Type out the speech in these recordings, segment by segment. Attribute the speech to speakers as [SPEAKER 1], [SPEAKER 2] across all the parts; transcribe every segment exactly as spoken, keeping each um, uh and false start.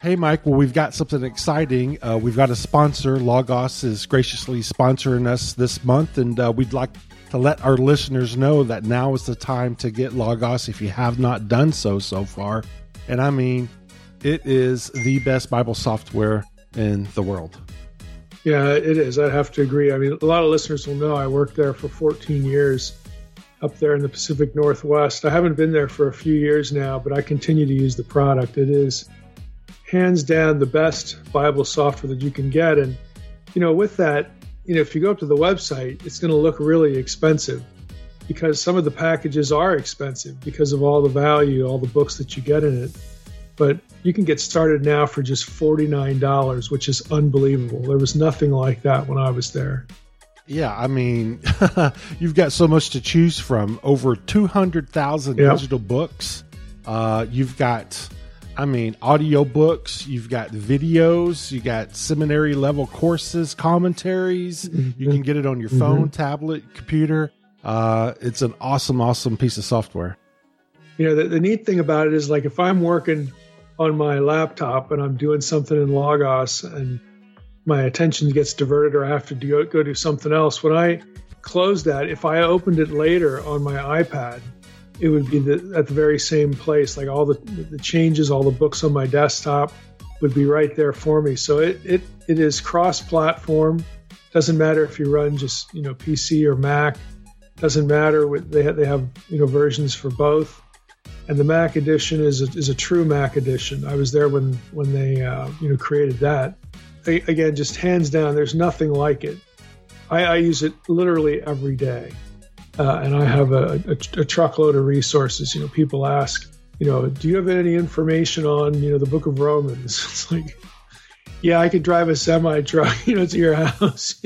[SPEAKER 1] Hey, Mike. Well, we've got something exciting. Uh, we've got a sponsor. Logos is graciously sponsoring us this month, and uh, we'd like to let our listeners know that now is the time to get Logos if you have not done so so far. And I mean, it is the best Bible software in the world.
[SPEAKER 2] Yeah, it is. I have to agree. I mean, a lot of listeners will know I worked there for fourteen years up there in the Pacific Northwest. I haven't been there for a few years now, but I continue to use the product. It is hands down the best Bible software that you can get. And, you know, with that, you know, if you go up to the website, it's going to look really expensive because some of the packages are expensive because of all the value, all the books that you get in it. But you can get started now for just forty-nine dollars, which is unbelievable. There was nothing like that when I was there.
[SPEAKER 1] Yeah, I mean, you've got so much to choose from. Over two hundred thousand
[SPEAKER 2] Yep.
[SPEAKER 1] digital books. Uh, you've got, I mean, audio books. You've got videos. You got seminary level courses, commentaries.
[SPEAKER 2] Mm-hmm.
[SPEAKER 1] You can get it on your phone,
[SPEAKER 2] Mm-hmm.
[SPEAKER 1] tablet, computer. Uh, it's an awesome, awesome piece of software.
[SPEAKER 2] You know, the, the neat thing about it is, like, if I'm working on my laptop and I'm doing something in Logos and my attention gets diverted or I have to do, go do something else, when I close that, if I opened it later on my iPad, it would be the, at the very same place. Like all the, the changes, all the books on my desktop would be right there for me. So it, it, it is cross-platform. Doesn't matter if you run just, you know, P C or Mac. Doesn't matter. What they have, they have, you know, versions for both. And the Mac edition is a, is a true Mac edition. I was there when when they uh, you know created that. I, again, just hands down, there's nothing like it. I, I use it literally every day, uh, and I have a, a, a truckload of resources. You know, people ask, you know, do you have any information on you know the Book of Romans? It's like, yeah, I could drive a semi truck, you know, to your house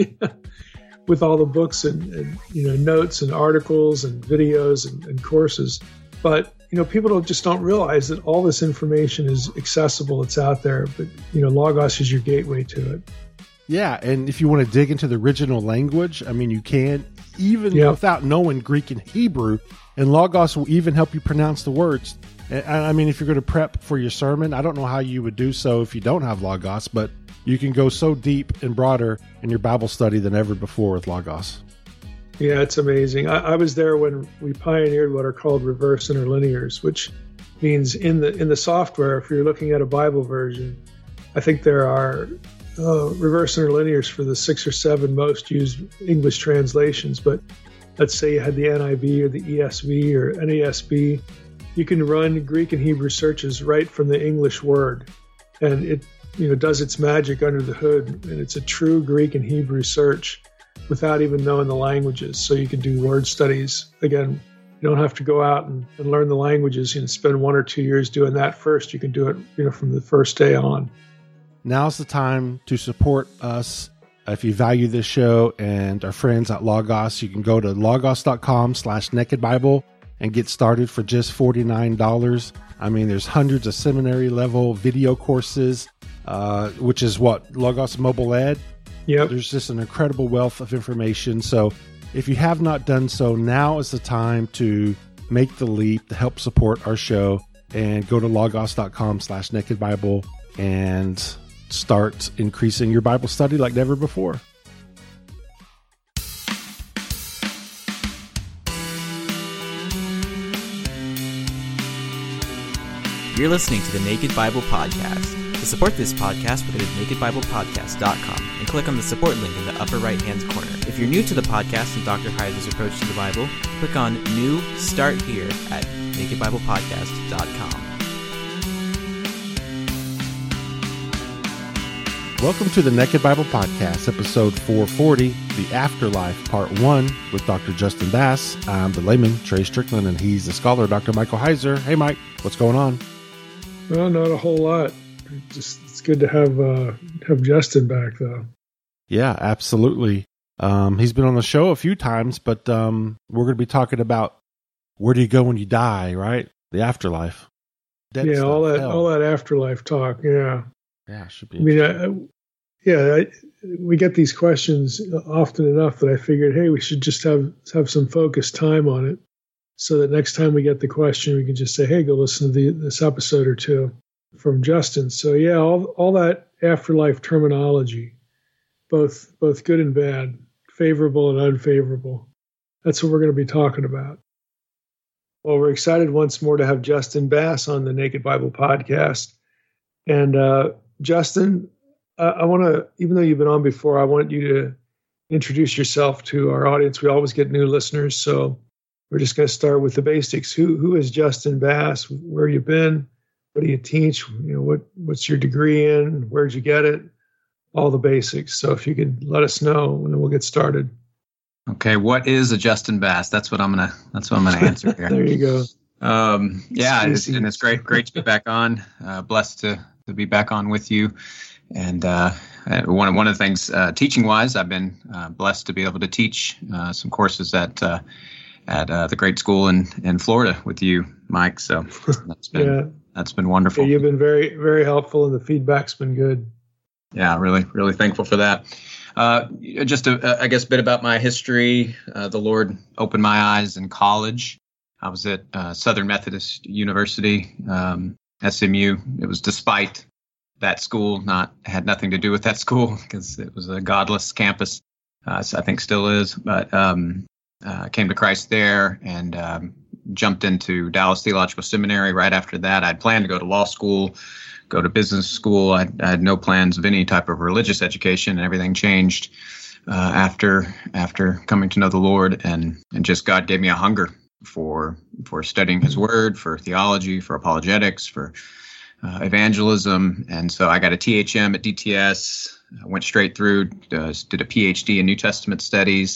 [SPEAKER 2] with all the books and, and you know notes and articles and videos and, and courses, but you know, people don't just don't realize that all this information is accessible. It's out there, but you know, Logos is your gateway to it.
[SPEAKER 1] Yeah, and if you want to dig into the original language, I mean, you can, even
[SPEAKER 2] Yep.
[SPEAKER 1] without knowing Greek and Hebrew, and Logos will even help you pronounce the words. And, I mean, if you're going to prep for your sermon, I don't know how you would do so if you don't have Logos, but you can go so deep and broader in your Bible study than ever before with Logos.
[SPEAKER 2] Yeah, it's amazing. I, I was there when we pioneered what are called reverse interlinears, which means in the in the software, if you're looking at a Bible version, I think there are uh, reverse interlinears for the six or seven most used English translations. But let's say you had the N I V or the E S V or N A S B, you can run Greek and Hebrew searches right from the English word, and it you know does its magic under the hood, and it's a true Greek and Hebrew search without even knowing the languages. So you can do word studies. Again, you don't have to go out and, and learn the languages. You can spend one or two years doing that first. You can do it you know, from the first day on.
[SPEAKER 1] Now's the time to support us. If you value this show and our friends at Logos, you can go to logos.com slash naked Bible and get started for just forty-nine dollars. I mean, there's hundreds of seminary level video courses, uh, which is what, Logos Mobile Ed.
[SPEAKER 2] Yep.
[SPEAKER 1] There's just an incredible wealth of information. So if you have not done so, now is the time to make the leap to help support our show and go to logos.com slash naked Bible and start increasing your Bible study like never before.
[SPEAKER 3] You're listening to the Naked Bible Podcast. To support this podcast, visit naked bible podcast dot com and click on the support link in the upper right-hand corner. If you're new to the podcast and Doctor Heiser's approach to the Bible, click on New Start Here at naked bible podcast dot com.
[SPEAKER 1] Welcome to the Naked Bible Podcast, episode four forty, The Afterlife, Part one, with Doctor Justin Bass. I'm the layman, Trey Strickland, and he's the scholar, Doctor Michael Heiser. Hey, Mike, what's going on?
[SPEAKER 2] Well, not a whole lot. Just it's good to have uh, have Justin back, though.
[SPEAKER 1] Yeah, absolutely. Um, he's been on the show a few times, but um, we're going to be talking about where do you go when you die, right? The afterlife. Dead
[SPEAKER 2] yeah,
[SPEAKER 1] stuff,
[SPEAKER 2] all that
[SPEAKER 1] hell.
[SPEAKER 2] all that afterlife talk. Yeah,
[SPEAKER 1] Yeah, should be.
[SPEAKER 2] I mean, I, I- yeah, I, we get these questions often enough that I figured, hey, we should just have have some focused time on it, so that next time we get the question, we can just say, hey, go listen to the, this episode or two. from Justin. So yeah, all all that afterlife terminology, both both good and bad, favorable and unfavorable. That's what we're going to be talking about. Well, we're excited once more to have Justin Bass on the Naked Bible Podcast. And uh, Justin, I, I want to, even though you've been on before, I want you to introduce yourself to our audience. We always get new listeners, so we're just going to start with the basics. Who who is Justin Bass? Where you been? What do you teach? You know, what what's your degree in? Where'd you get it? All the basics. So if you could let us know, and then we'll get started.
[SPEAKER 4] Okay, what is a Justin Bass? That's what I'm gonna. That's what I'm gonna answer here.
[SPEAKER 2] There you go.
[SPEAKER 4] Um, yeah, it's, and it's great, great to be back on. Uh, blessed to to be back on with you. And uh, one one of the things, uh, teaching wise, I've been uh, blessed to be able to teach uh, some courses at uh, at uh, the great school in, in Florida with you, Mike. So that's been yeah. that's been wonderful.
[SPEAKER 2] Yeah, you've been very very helpful, and the feedback's been good.
[SPEAKER 4] Yeah, really really thankful for that. Uh, just a, I guess, a bit about my history. Uh, the Lord opened my eyes in college. I was at uh, Southern Methodist University, um, S M U. It was despite that school, not had nothing to do with that school because it was a godless campus. Uh, so I think still is. But um, uh, came to Christ there and um, jumped into Dallas Theological Seminary right after that. I'd planned to go to law school, go to business school. I, I had no plans of any type of religious education, and everything changed uh, after after coming to know the Lord, and and just God gave me a hunger for for studying His Word, for theology, for apologetics, for uh, evangelism, and so I got a T H M at D T S. I went straight through, uh, did a P H D in New Testament studies.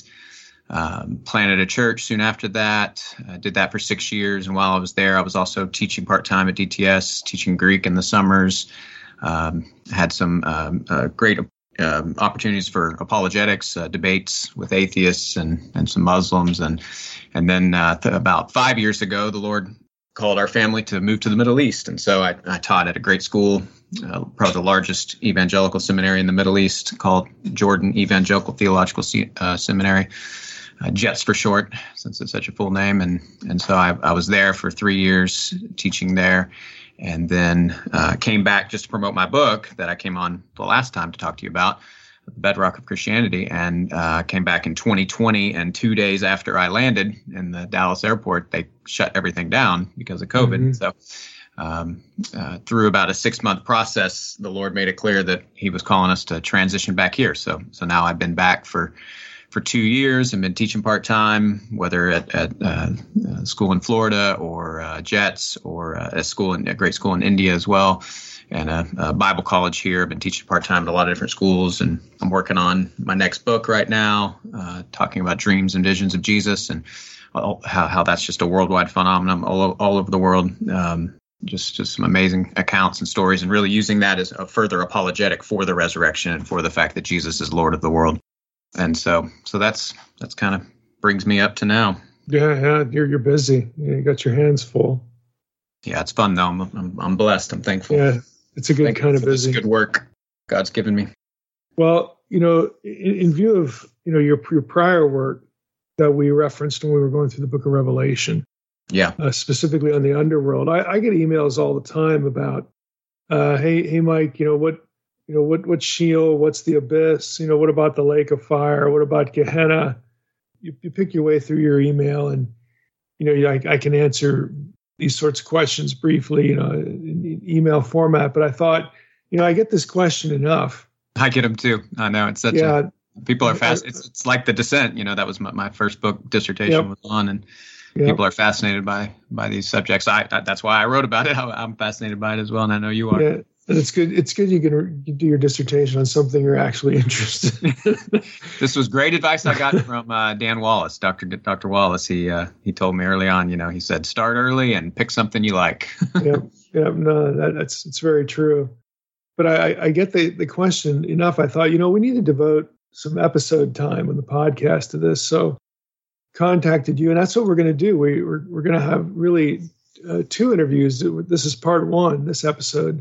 [SPEAKER 4] Um, planted a church soon after that. I did that for six years. And while I was there, I was also teaching part-time at D T S, teaching Greek in the summers. Um, had some um, uh, great um, opportunities for apologetics, uh, debates with atheists and, and some Muslims. And and then uh, th- about five years ago, the Lord called our family to move to the Middle East. And so I, I taught at a great school, uh, probably the largest evangelical seminary in the Middle East, called Jordan Evangelical Theological Se- uh, Seminary. Uh, JETS for short, since it's such a full name. And and so I, I was there for three years teaching there, and then uh, came back just to promote my book that I came on the last time to talk to you about, The Bedrock of Christianity, and uh, came back in twenty twenty. And two days after I landed in the Dallas airport, they shut everything down because of COVID. Mm-hmm. So um, uh, through about a six month process, the Lord made it clear that He was calling us to transition back here. So so now I've been back for for two years and been teaching part-time, whether at, at uh, a school in Florida or uh, JETS or uh, a school in a great school in India as well, and a, a Bible college here. I've been teaching part-time at a lot of different schools, and I'm working on my next book right now, uh, talking about dreams and visions of Jesus and how, how that's just a worldwide phenomenon all, all over the world. Um, just, just some amazing accounts and stories, and really using that as a further apologetic for the resurrection and for the fact that Jesus is Lord of the world. And so, so that's that's kind of brings me up to now.
[SPEAKER 2] Yeah, yeah, you're you're busy. You got your hands full.
[SPEAKER 4] Yeah, it's fun though. I'm I'm, I'm blessed. I'm thankful.
[SPEAKER 2] Yeah, it's a good thankful kind of busy.
[SPEAKER 4] Good work God's given me.
[SPEAKER 2] Well, you know, in, in view of you know your your prior work that we referenced when we were going through the Book of Revelation,
[SPEAKER 4] yeah,
[SPEAKER 2] uh, specifically on the underworld, I, I get emails all the time about, uh, hey, hey, Mike, you know what. You know, what, what's Sheol? What's the abyss? You know, what about the lake of fire? What about Gehenna? You, you pick your way through your email, and, you know, I, I can answer these sorts of questions briefly, you know, in email format. But I thought, you know, I get this question enough.
[SPEAKER 4] I get them too. I know it's such
[SPEAKER 2] yeah,
[SPEAKER 4] a, people are fast. It's, it's like The Descent, you know, that was my, my first book dissertation yep. was on, and yep. people are fascinated by, by these subjects. I, I that's why I wrote about it. I, I'm fascinated by it as well. And I know you are.
[SPEAKER 2] Yeah. And it's good. It's good you can re- you do your dissertation on something you're actually interested in.
[SPEAKER 4] This was great advice I got from uh, Dan Wallace, Doctor Doctor Wallace. He uh, he told me early on. You know, he said start early and pick something you like.
[SPEAKER 2] yeah, yeah. No, that, that's it's very true. But I, I get the the question enough. I thought, you know, we need to devote some episode time on the podcast to this. So contacted you, and that's what we're going to do. We we're we're going to have really uh, two interviews. This is part one. This episode.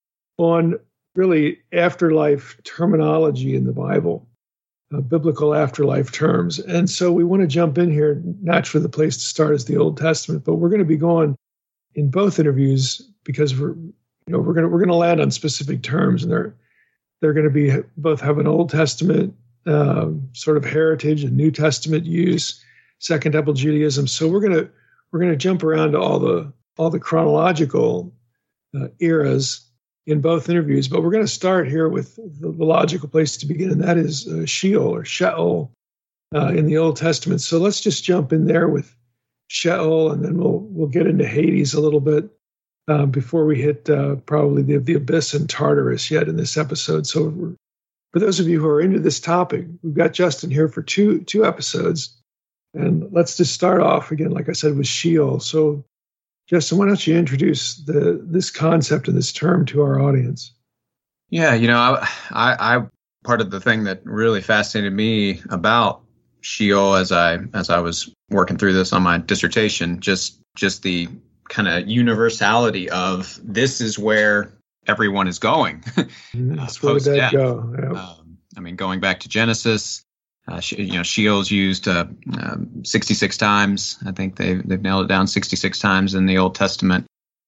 [SPEAKER 2] On really afterlife terminology in the Bible, uh, biblical afterlife terms. And so we want to jump in here. Naturally, the place to start is the Old Testament, but we're going to be going in both interviews because we're you know, we're gonna we're gonna land on specific terms, and they're they're going to be both have an Old Testament um, sort of heritage and New Testament use, Second Temple Judaism. So we're gonna we're gonna jump around to all the all the chronological uh, eras in both interviews, but we're going to start here with the, the logical place to begin, and that is uh, Sheol or Sheol uh, in the Old Testament. So let's just jump in there with Sheol, and then we'll we'll get into Hades a little bit uh, before we hit uh, probably the the abyss and Tartarus yet in this episode. So we're, for those of you who are into this topic, we've got Justin here for two two episodes, and let's just start off again, like I said, with Sheol. So Justin, why don't you introduce the this concept and this term to our audience?
[SPEAKER 4] Yeah, you know, I, I, I part of the thing that really fascinated me about Sheol as I as I was working through this on my dissertation, just just the kind of universality of this is where everyone is going.
[SPEAKER 2] That's where the dead go. Yep.
[SPEAKER 4] Um, I mean, going back to Genesis. Uh, you know, Sheol's used uh, um, sixty-six times. I think they've they've nailed it down sixty-six times in the Old Testament,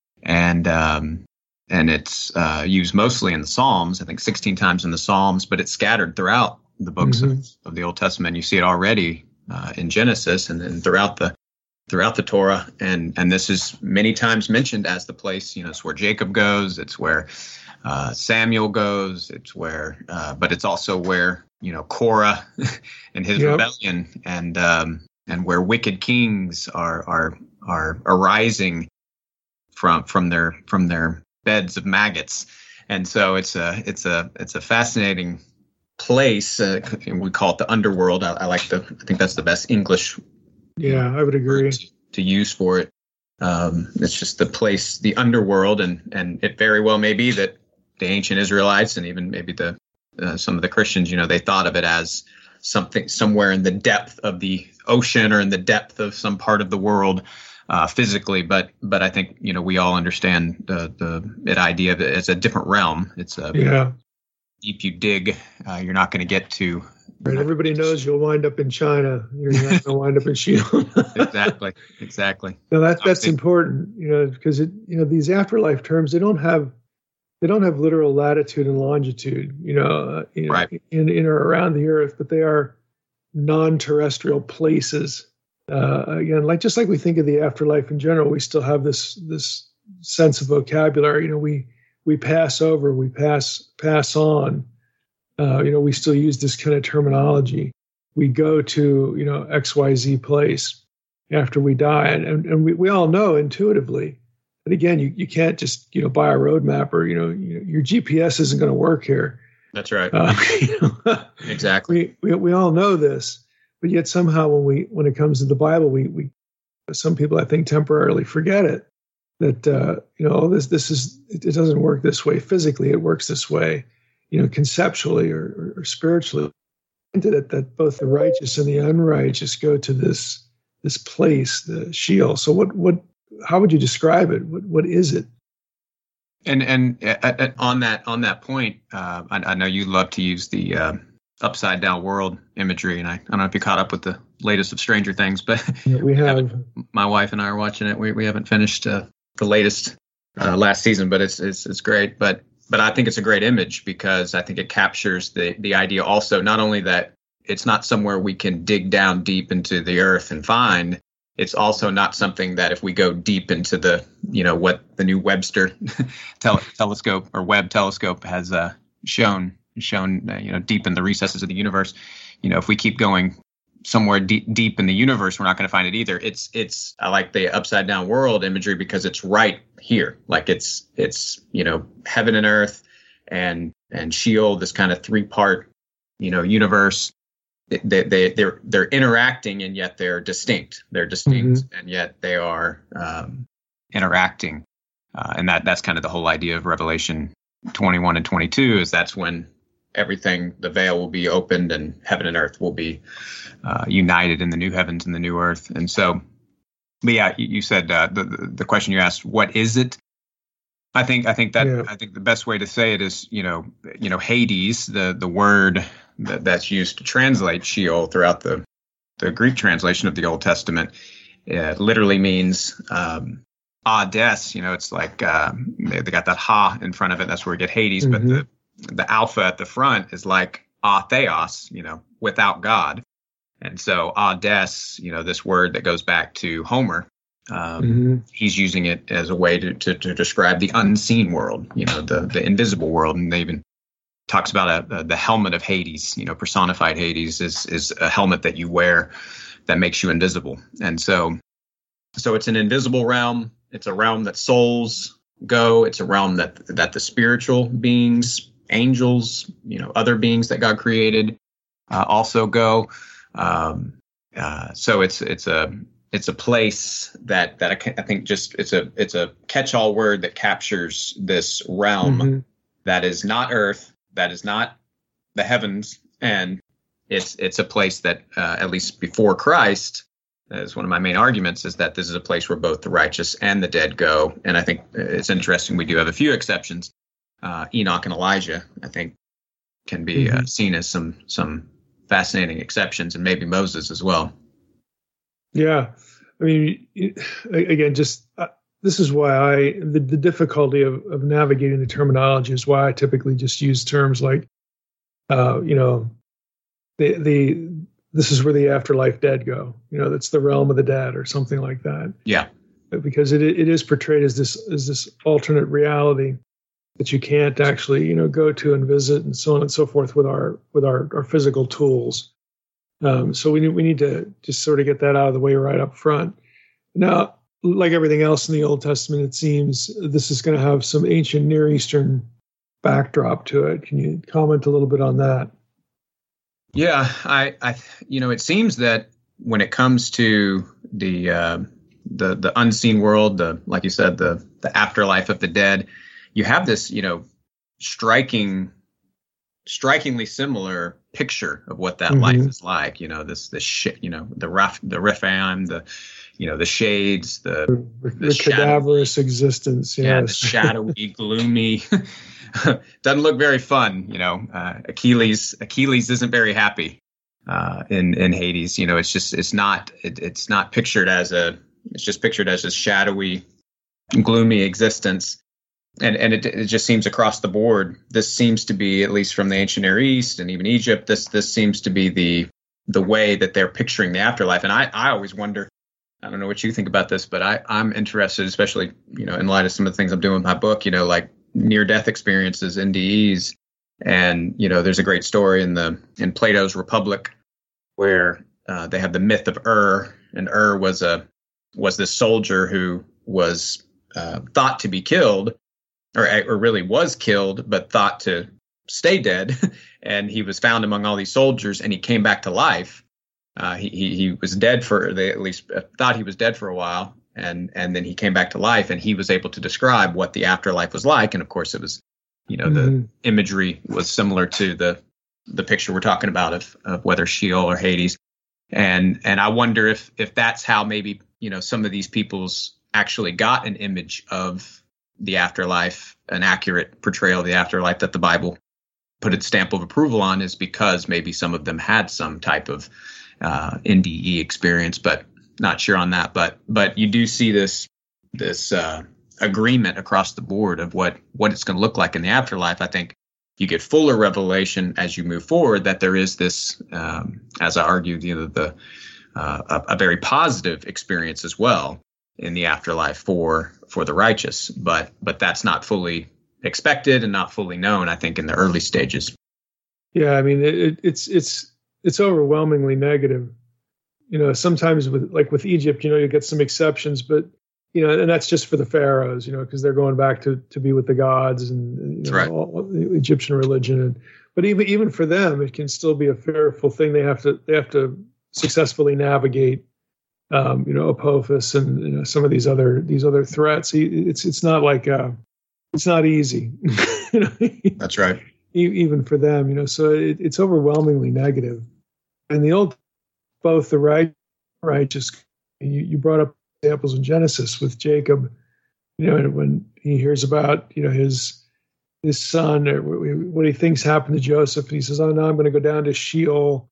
[SPEAKER 4] and um, and it's uh, used mostly in the Psalms. I think sixteen times in the Psalms, but it's scattered throughout the books mm-hmm. of, of the Old Testament. You see it already uh, in Genesis, and then throughout the throughout the Torah, and and this is many times mentioned as the place. You know, it's where Jacob goes. It's where uh, Samuel goes. It's where, uh, but it's also where, you know, Korah and his yep. rebellion, and um, and where wicked kings are are are arising from from their from their beds of maggots, and so it's a it's a it's a fascinating place. Uh, we call it the underworld. I, I like the I think that's the best English.
[SPEAKER 2] Yeah, I would agree
[SPEAKER 4] to, to use for it. Um, it's just the place, the underworld, and and it very well may be that the ancient Israelites and even maybe the Uh, some of the Christians, you know, they thought of it as something somewhere in the depth of the ocean or in the depth of some part of the world uh, physically. But but I think, you know, we all understand the the, the idea of it as a different realm. It's a
[SPEAKER 2] yeah.
[SPEAKER 4] deep you dig, uh, you're not going to get to.
[SPEAKER 2] Right. Everybody knows you'll wind up in China. You're not going to wind up in Sheol.
[SPEAKER 4] Exactly. Exactly.
[SPEAKER 2] No, that, that's important, you know, because it, you know, these afterlife terms, they don't have They don't have literal latitude and longitude, you know, in,
[SPEAKER 4] right.
[SPEAKER 2] in, in or around the earth, but they are non-terrestrial places. Uh, again, like just like we think of the afterlife in general, we still have this this sense of vocabulary. You know, we we pass over, we pass pass on. Uh, you know, we still use this kind of terminology. We go to, you know, X Y Z place after we die, and and, and we, we all know intuitively. But again, you, you can't just, you know, buy a road map, or, you know, you, your G P S isn't going to work here.
[SPEAKER 4] That's right.
[SPEAKER 2] Uh, you know,
[SPEAKER 4] exactly.
[SPEAKER 2] We, we we all know this, but yet somehow when we when it comes to the Bible, we we some people I think temporarily forget it. That uh, you know, this this is it, it doesn't work this way physically. It works this way, you know, conceptually or, or, or spiritually. That that both the righteous and the unrighteous go to this this place, the Sheol. So what what how would you describe it? What what is it?
[SPEAKER 4] And and at, at, on that on that point, uh, I, I know you love to use the uh, upside down world imagery, and I, I don't know if you caught up with the latest of Stranger Things, but
[SPEAKER 2] yeah, we have.
[SPEAKER 4] My wife and I are watching it. We we haven't finished uh, the latest uh, last season, but it's it's it's great. But but I think it's a great image because I think it captures the the idea also, not only that it's not somewhere we can dig down deep into the earth and find. It's also not something that if we go deep into the, you know, what the new Webster tel- telescope or Webb telescope has uh, shown, shown, uh, you know, deep in the recesses of the universe, you know, if we keep going somewhere deep, deep in the universe, we're not going to find it either. It's, it's, I like the upside down world imagery because it's right here. Like it's, it's, you know, heaven and earth and, and Sheol, this kind of three part, you know, universe. They, they, they're, they're interacting and yet they're distinct. They're distinct mm-hmm. and yet they are um, interacting. Uh, and that that's kind of the whole idea of Revelation twenty-one and twenty-two is that's when everything, the veil will be opened and heaven and earth will be uh, united in the new heavens and the new earth. And so, but yeah, you, you said uh, the, the question you asked, what is it? I think I think that yeah. I think the best way to say it is, you know, you know, Hades, the the word that, that's used to translate Sheol throughout the the Greek translation of the Old Testament, it literally means um, Hades, you know, it's like uh, they, they got that ha in front of it. That's where we get Hades. Mm-hmm. But the the alpha at the front is like atheos, you know, without God. And so Hades, you know, this word that goes back to Homer, um, mm-hmm. he's using it as a way to, to to describe the unseen world, you know, the the invisible world. And they even talks about a, a, the helmet of Hades, you know, personified Hades is is a helmet that you wear that makes you invisible. And so so it's an invisible realm. It's a realm that souls go. It's a realm that that the spiritual beings, angels, you know, other beings that God created uh, also go. Um, uh, so it's it's a it's a place that that I, I think just it's a it's a catch-all word that captures this realm mm-hmm. that is not earth, that is not the heavens, and it's it's a place that uh, at least before Christ. That is one of my main arguments, is that this is a place where both the righteous and the dead go. And I think it's interesting. We do have a few exceptions. Uh, Enoch and Elijah, I think, can be mm-hmm. uh, seen as some some fascinating exceptions, and maybe Moses as well.
[SPEAKER 2] Yeah. I mean, again, just uh, this is why I, the, the difficulty of, of navigating the terminology is why I typically just use terms like, uh, you know, the, the, this is where the afterlife dead go. You know, that's the realm of the dead or something like that.
[SPEAKER 4] Yeah.
[SPEAKER 2] Because it it is portrayed as this as this alternate reality that you can't actually, you know, go to and visit and so on and so forth with our with our, our physical tools. Um, so we need we need to just sort of get that out of the way right up front. Now, like everything else in the Old Testament, it seems this is going to have some ancient Near Eastern backdrop to it. Can you comment a little bit on that?
[SPEAKER 4] Yeah, I, I, you know, it seems that when it comes to the uh, the the unseen world, the like you said, the the afterlife of the dead, you have this, you know, striking, strikingly similar picture of what that mm-hmm. life is like. You know, this this shit, you know, the Raph, the Rephaim, the you know, the shades, the
[SPEAKER 2] the, the, the cadaverous shadow, existence. Yes.
[SPEAKER 4] Yeah, the shadowy, gloomy. Doesn't look very fun, you know. Uh, Achilles, Achilles isn't very happy uh, in in Hades. You know, it's just it's not it, it's not pictured as a it's just pictured as a shadowy, gloomy existence, and and it it just seems across the board. This seems to be, at least from the ancient Near East and even Egypt, this this seems to be the the way that they're picturing the afterlife. And I I always wonder. I don't know what you think about this, but I I'm interested, especially you know in light of some of the things I'm doing with my book. You know, like near-death experiences, N D Es, and you know, there's a great story in the in Plato's Republic where uh, they have the myth of Ur, and Ur was a was this soldier who was uh, thought to be killed, or or really was killed, but thought to stay dead, and he was found among all these soldiers, and he came back to life. Uh, he, he he was dead for they at least thought he was dead for a while. And and then he came back to life, and he was able to describe what the afterlife was like. And of course, it was, you know, mm-hmm. the imagery was similar to the the picture we're talking about of, of whether Sheol or Hades. And and I wonder if if that's how maybe, you know, some of these people's actually got an image of the afterlife, an accurate portrayal of the afterlife that the Bible put its stamp of approval on, is because maybe some of them had some type of uh, N D E experience, but. Not sure on that, but but you do see this this uh, agreement across the board of what what it's going to look like in the afterlife. I think you get fuller revelation as you move forward that there is this, um, as I argued, you know, the uh, a, a very positive experience as well in the afterlife for for the righteous, but but that's not fully expected and not fully known, I think, in the early stages.
[SPEAKER 2] Yeah, I mean, it, it's it's it's overwhelmingly negative. You know, sometimes with like with Egypt, you know, you get some exceptions, but you know, and that's just for the pharaohs, you know, because they're going back to, to be with the gods and you know,
[SPEAKER 4] right.
[SPEAKER 2] all, the Egyptian religion. And but even even for them, it can still be a fearful thing. They have to they have to successfully navigate, um, you know, Apophis and you know some of these other these other threats. It's it's not like uh, it's not easy. you know?
[SPEAKER 4] That's right.
[SPEAKER 2] Even for them, you know, so it, it's overwhelmingly negative. And the old. Both the right, righteous. You, you brought up examples in Genesis with Jacob, you know, when he hears about, you know, his his son, or what he thinks happened to Joseph, and he says, "Oh no, I'm going to go down to Sheol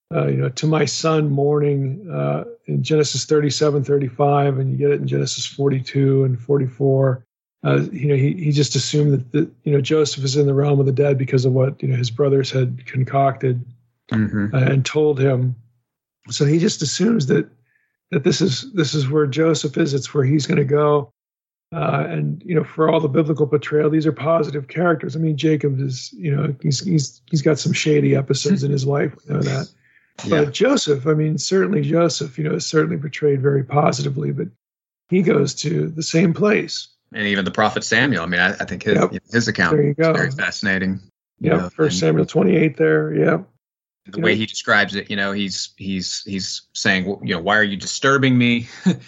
[SPEAKER 2] uh, you know, to my son mourning uh, in Genesis thirty-seven, thirty-five, and you get it in Genesis forty-two and forty-four. Uh, you know, he, he just assumed that, the, you know, Joseph is in the realm of the dead because of what, you know, his brothers had concocted mm-hmm. uh, and told him. So he just assumes that that this is this is where Joseph is. It's where he's going to go. Uh, and, you know, for all the biblical portrayal, these are positive characters. I mean, Jacob is, you know, he's he's he's got some shady episodes in his life. We know that. Yeah. But Joseph, I mean, certainly Joseph, you know, is certainly portrayed very positively, but he goes to the same place.
[SPEAKER 4] And even the prophet Samuel, I mean, I, I think his, yep. his account is very fascinating.
[SPEAKER 2] Yeah, First Samuel twenty-eight there, yeah.
[SPEAKER 4] The you way know. he describes it, you know, he's he's he's saying, well, you know, why are you disturbing me?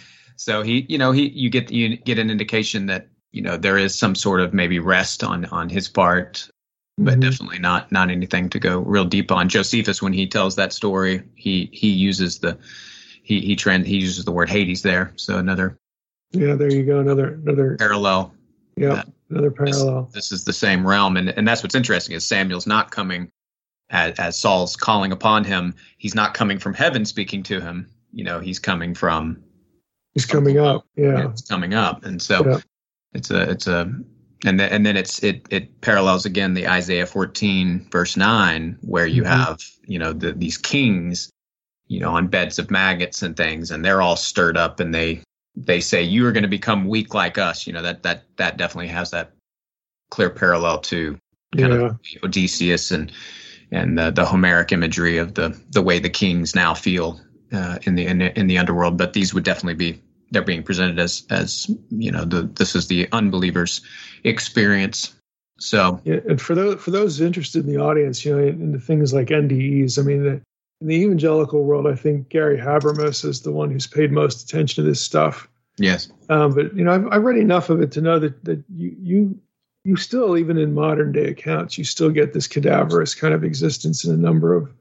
[SPEAKER 4] So he, you know, he you get you get an indication that, you know, there is some sort of maybe rest on on his part, but mm-hmm. definitely not not anything to go real deep on. Josephus, when he tells that story, he he uses the he he trend he uses the word Hades there. So another
[SPEAKER 2] yeah, there you go, another another
[SPEAKER 4] parallel.
[SPEAKER 2] Yeah, another parallel.
[SPEAKER 4] This, this is the same realm, and and that's what's interesting is Samuel's not coming as, as Saul's calling upon him. He's not coming from heaven speaking to him. You know, he's coming from.
[SPEAKER 2] He's coming up. Yeah,
[SPEAKER 4] it's coming up, and so
[SPEAKER 2] yeah.
[SPEAKER 4] it's a it's a and then and then it's it it parallels again the Isaiah fourteen verse nine where you mm-hmm. have you know the, these kings, you know, on beds of maggots and things, and they're all stirred up, and they they say you are going to become weak like us. You know that that that definitely has that clear parallel to kind yeah. of Odysseus and and the, the Homeric imagery of the the way the kings now feel. Uh, in the in the in the underworld, but these would definitely be they're being presented as as you know the this is the unbeliever's experience. So
[SPEAKER 2] yeah, and for those for those interested in the audience, you know, into things like N D Es, I mean, the, in the evangelical world, I think Gary Habermas is the one who's paid most attention to this stuff.
[SPEAKER 4] Yes,
[SPEAKER 2] um, but you know, I've, I've read enough of it to know that that you you you still, even in modern day accounts, you still get this cadaverous kind of existence in a number of.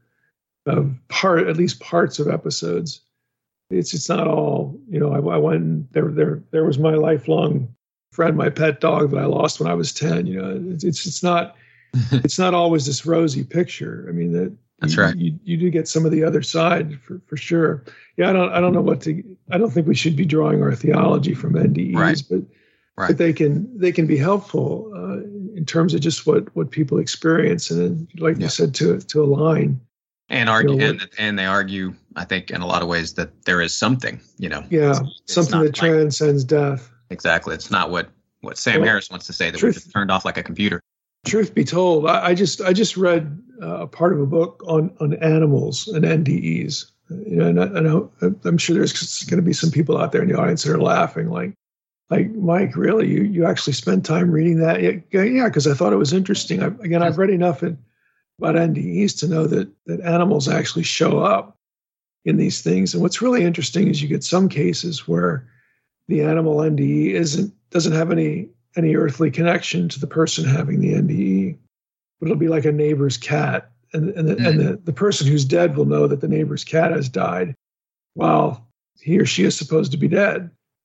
[SPEAKER 2] Of part, at least parts of episodes. It's it's not all, you know. I, I went and there there there was my lifelong friend, my pet dog that I lost when I was ten. You know, it's it's, it's not it's not always this rosy picture. I mean that
[SPEAKER 4] that's
[SPEAKER 2] you,
[SPEAKER 4] right.
[SPEAKER 2] You, you do get some of the other side for, for sure. Yeah, I don't I don't know what to. I don't think we should be drawing our theology from N D Es,
[SPEAKER 4] right.
[SPEAKER 2] but
[SPEAKER 4] right.
[SPEAKER 2] but they can they can be helpful uh, in terms of just what what people experience, and then, like yeah. you said, to to align.
[SPEAKER 4] And argue,
[SPEAKER 2] you know,
[SPEAKER 4] and, and they argue, I think, in a lot of ways that there is something, you know.
[SPEAKER 2] Yeah, it's, it's something that like, transcends death.
[SPEAKER 4] Exactly. It's not what, what Sam well, Harris wants to say, that truth, we're just turned off like a computer.
[SPEAKER 2] Truth be told, I, I just I just read uh, a part of a book on, on animals and N D Es. You know, and I, I know, I'm sure there's going to be some people out there in the audience that are laughing, like, like Mike, really, you you actually spent time reading that? Yeah, yeah, because I thought it was interesting. I, again, I've read enough in. about N D Es to know that that animals actually show up in these things. And what's really interesting is you get some cases where the animal N D E isn't doesn't have any any earthly connection to the person having the N D E, but it'll be like a neighbor's cat, and and the, mm. and the, the person who's dead will know that the neighbor's cat has died, while he or she is supposed to be dead.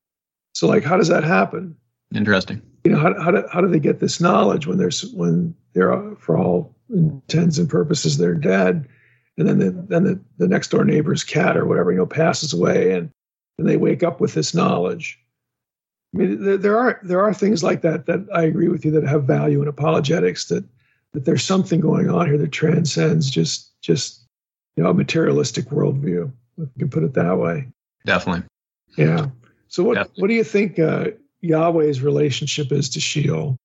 [SPEAKER 2] So, like, how does that happen?
[SPEAKER 4] Interesting.
[SPEAKER 2] You know, how how do how do they get this knowledge when there's when they're for all intents and purposes they're dead, and then the, then the, the next door neighbor's cat or whatever, you know, passes away, and, and they wake up with this knowledge. I mean, there, there are there are things like that that I agree with you that have value in apologetics. That that there's something going on here that transcends just just you know a materialistic worldview, if you can put it that way.
[SPEAKER 4] Definitely.
[SPEAKER 2] Yeah. So what
[SPEAKER 4] Definitely.
[SPEAKER 2] what do you think uh, Yahweh's relationship is to Sheol?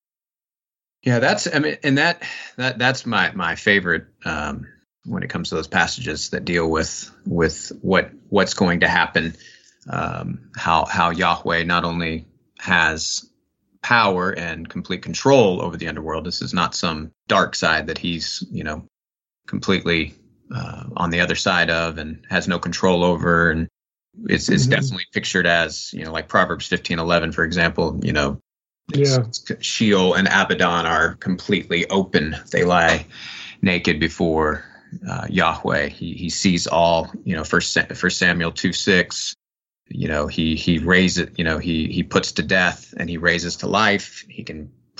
[SPEAKER 4] Yeah, that's I mean, and that that that's my my favorite um, when it comes to those passages that deal with with what what's going to happen, um, how how Yahweh not only has power and complete control over the underworld. This is not some dark side that he's you know completely uh, on the other side of and has no control over, and it's it's mm-hmm. definitely pictured as you know like Proverbs fifteen eleven, for example, you know.
[SPEAKER 2] Yeah.
[SPEAKER 4] Sheol and Abaddon are completely open. They lie naked before uh, Yahweh. He he sees all. You know, First First Samuel two six. You know, he he raises. You know, he he puts to death and he raises to life. He can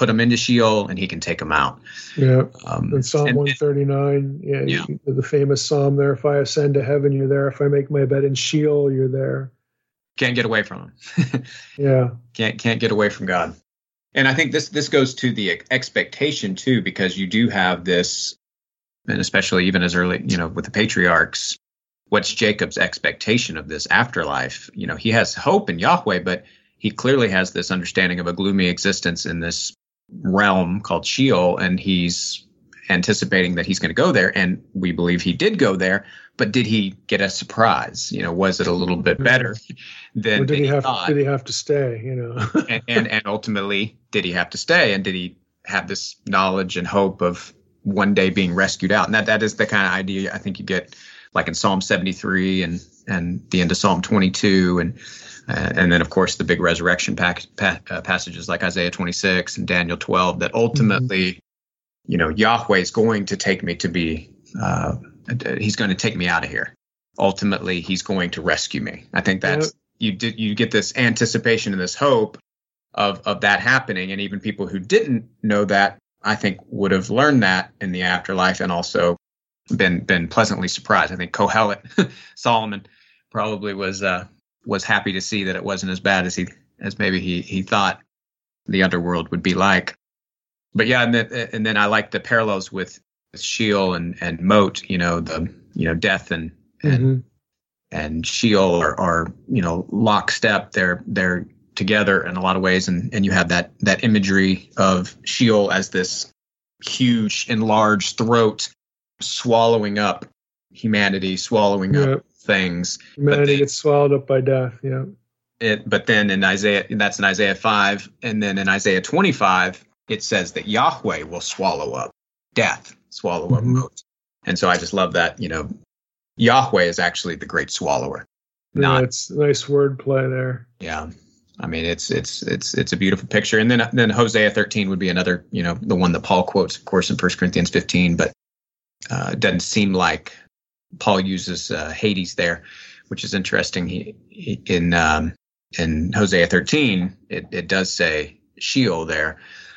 [SPEAKER 4] put them into Sheol and he can take them out.
[SPEAKER 2] Yeah.
[SPEAKER 4] Um,
[SPEAKER 2] in Psalm
[SPEAKER 4] and-
[SPEAKER 2] one thirty-nine, yeah,
[SPEAKER 4] Yeah.
[SPEAKER 2] you- the famous psalm there, if I ascend to heaven, you're there. If I make my bed in Sheol, you're there.
[SPEAKER 4] Can't get away from him.
[SPEAKER 2] Yeah.
[SPEAKER 4] can't can't get away from God. And I think this this goes to the expectation too, because you do have this, and especially even as early, you know, with the patriarchs, what's Jacob's expectation of this afterlife? You know, he has hope in Yahweh, but he clearly has this understanding of a gloomy existence in this realm called Sheol, and he's anticipating that he's going to go there. And we believe he did go there, but did he get a surprise? You know, was it a little bit better than
[SPEAKER 2] Or did
[SPEAKER 4] than
[SPEAKER 2] he have
[SPEAKER 4] thought?
[SPEAKER 2] did he have to stay, you know?
[SPEAKER 4] and, and and ultimately, did he have to stay? And did he have this knowledge and hope of one day being rescued out? And that that is the kind of idea I think you get, like in Psalm seventy-three and and the end of Psalm twenty-two, and uh, and then of course the big resurrection pack, pa- uh, passages like Isaiah twenty-six and Daniel twelve. That ultimately, mm-hmm. you know, Yahweh is going to take me to be. Uh, he's going to take me out of here. Ultimately, he's going to rescue me. I think that's. Yeah. You did. You get this anticipation and this hope of of that happening, and even people who didn't know that, I think, would have learned that in the afterlife, and also been been pleasantly surprised. I think Kohelet, Solomon, probably was uh, was happy to see that it wasn't as bad as he as maybe he he thought the underworld would be like. But yeah, and then and then I like the parallels with Sheol and and Mot. You know, the you know death and and. Mm-hmm. and Sheol are, are, you know, lockstep. They're they're together in a lot of ways, and, and you have that that imagery of Sheol as this huge, enlarged throat swallowing up humanity, swallowing
[SPEAKER 2] yep.
[SPEAKER 4] up things.
[SPEAKER 2] Humanity then, gets swallowed up by death. Yeah.
[SPEAKER 4] It, but then in Isaiah, that's in Isaiah five, and then in Isaiah twenty-five, it says that Yahweh will swallow up death, swallow up mm-hmm. Mot. And so I just love that, you know. Yahweh is actually the great swallower.
[SPEAKER 2] Not, yeah, it's nice word play there.
[SPEAKER 4] Yeah, I mean it's it's it's it's a beautiful picture. And then then Hosea thirteen would be another, you know, the one that Paul quotes, of course, in First Corinthians fifteen. But uh, it doesn't seem like Paul uses uh, Hades there, which is interesting. He, he in um, in Hosea thirteen, it, it does say Sheol there,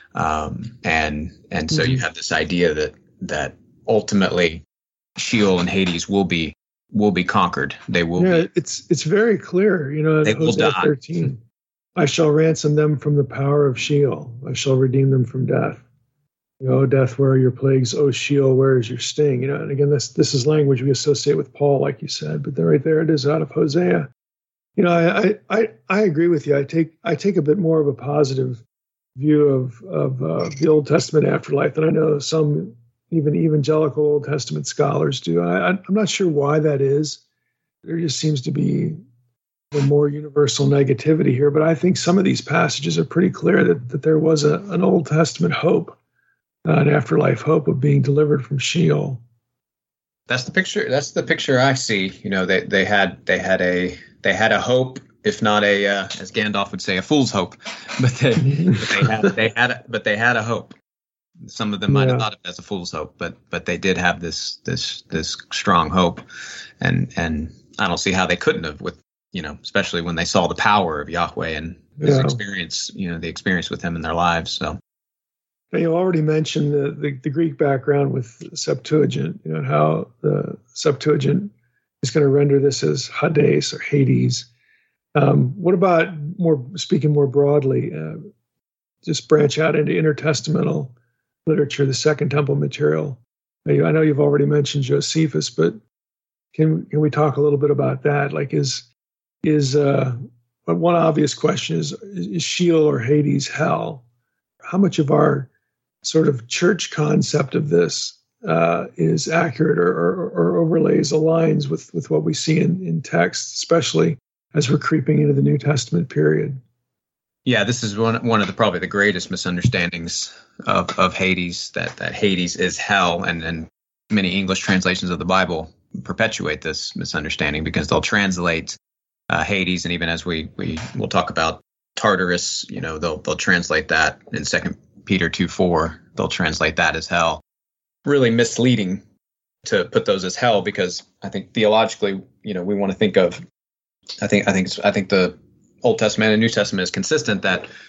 [SPEAKER 4] um, and and so mm-hmm. you have this idea that that ultimately Sheol and Hades will be will be conquered. They will.
[SPEAKER 2] Yeah,
[SPEAKER 4] be.
[SPEAKER 2] it's it's very clear. You know,
[SPEAKER 4] they
[SPEAKER 2] in Hosea thirteen, I shall ransom them from the power of Sheol. I shall redeem them from death. You know, death, where are your plagues? Oh, Sheol, where is your sting? You know, and again, this this is language we associate with Paul, like you said, but then right there it is out of Hosea. You know, I I I agree with you. I take I take a bit more of a positive view of of uh, the Old Testament afterlife than I know some. Even evangelical Old Testament scholars do. I, I'm not sure why that is. There just seems to be a more universal negativity here. But I think some of these passages are pretty clear that, that there was a, an Old Testament hope, uh, an afterlife hope of being delivered from Sheol.
[SPEAKER 4] That's the picture. That's the picture I see. You know, they they had they had a they had a hope, if not a uh, as Gandalf would say, a fool's hope. But they, but they had they had a, but they had a hope. Some of them might yeah. have thought of it as a fool's hope, but but they did have this this this strong hope, and and I don't see how they couldn't have, with you know, especially when they saw the power of Yahweh and his yeah. experience, you know, the experience with him in their lives. So
[SPEAKER 2] now, you already mentioned the, the the Greek background with Septuagint, you know, and how the Septuagint is going to render this as Hades or Hades. Um, what about more speaking more broadly? Uh, just branch out into intertestamental literature, the Second Temple material. I know you've already mentioned Josephus, but can can we talk a little bit about that? Like, is is uh, one obvious question is is Sheol or Hades hell? How much of our sort of church concept of this uh, is accurate or, or, or overlays, aligns with with what we see in in text, especially as we're creeping into the New Testament period?
[SPEAKER 4] Yeah, this is one one of the probably the greatest misunderstandings of, of Hades, that, that Hades is hell, and, and many English translations of the Bible perpetuate this misunderstanding because they'll translate uh, Hades, and even as we we will talk about Tartarus, you know, they'll they'll translate that in Second Peter two four. They'll translate that as hell. Really misleading to put those as hell, because I think theologically, you know, we want to think of. I think I think I think the Old Testament and New Testament is consistent that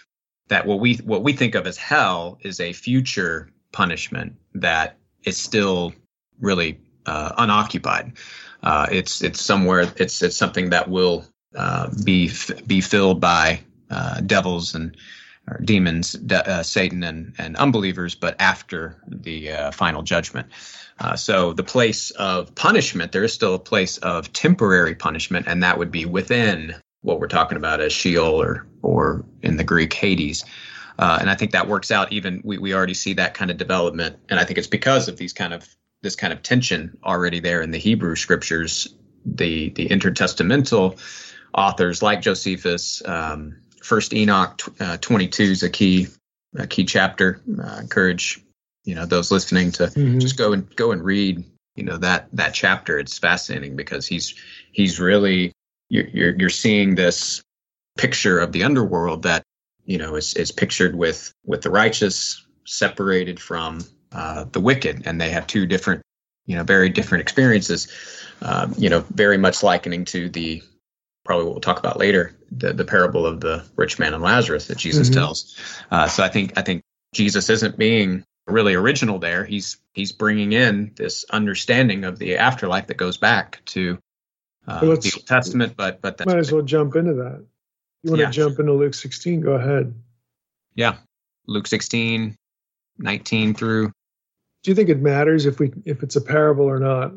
[SPEAKER 4] that what we what we think of as hell is a future punishment that is still really uh, unoccupied. Uh, it's it's somewhere. It's it's something that will uh, be be filled by uh, devils and or demons, de- uh, Satan and and unbelievers, but after the uh, final judgment. Uh, so the place of punishment, there is still a place of temporary punishment, and that would be within what we're talking about as Sheol, or or in the Greek Hades. Uh, and I think that works out. Even we, we already see that kind of development, and I think it's because of these kind of this kind of tension already there in the Hebrew scriptures. The the intertestamental authors like Josephus, um, First Enoch uh, twenty-two is a key a key chapter. I encourage you know those listening to mm-hmm. just go and go and read you know that that chapter. It's fascinating because he's he's really you're you're, you're seeing this picture of the underworld that you know is is pictured with with the righteous separated from uh, the wicked, and they have two different you know very different experiences. Um, you know, very much likening to the probably what we'll talk about later, the the parable of the rich man and Lazarus that Jesus mm-hmm. tells. Uh, so I think I think Jesus isn't being really original there. He's he's bringing in this understanding of the afterlife that goes back to uh, well, the Old Testament. But but that's
[SPEAKER 2] might as well jump into that. You want yeah. to jump into Luke sixteen? Go ahead.
[SPEAKER 4] Yeah, Luke sixteen, nineteen through.
[SPEAKER 2] Do you think it matters if we if it's a parable or not?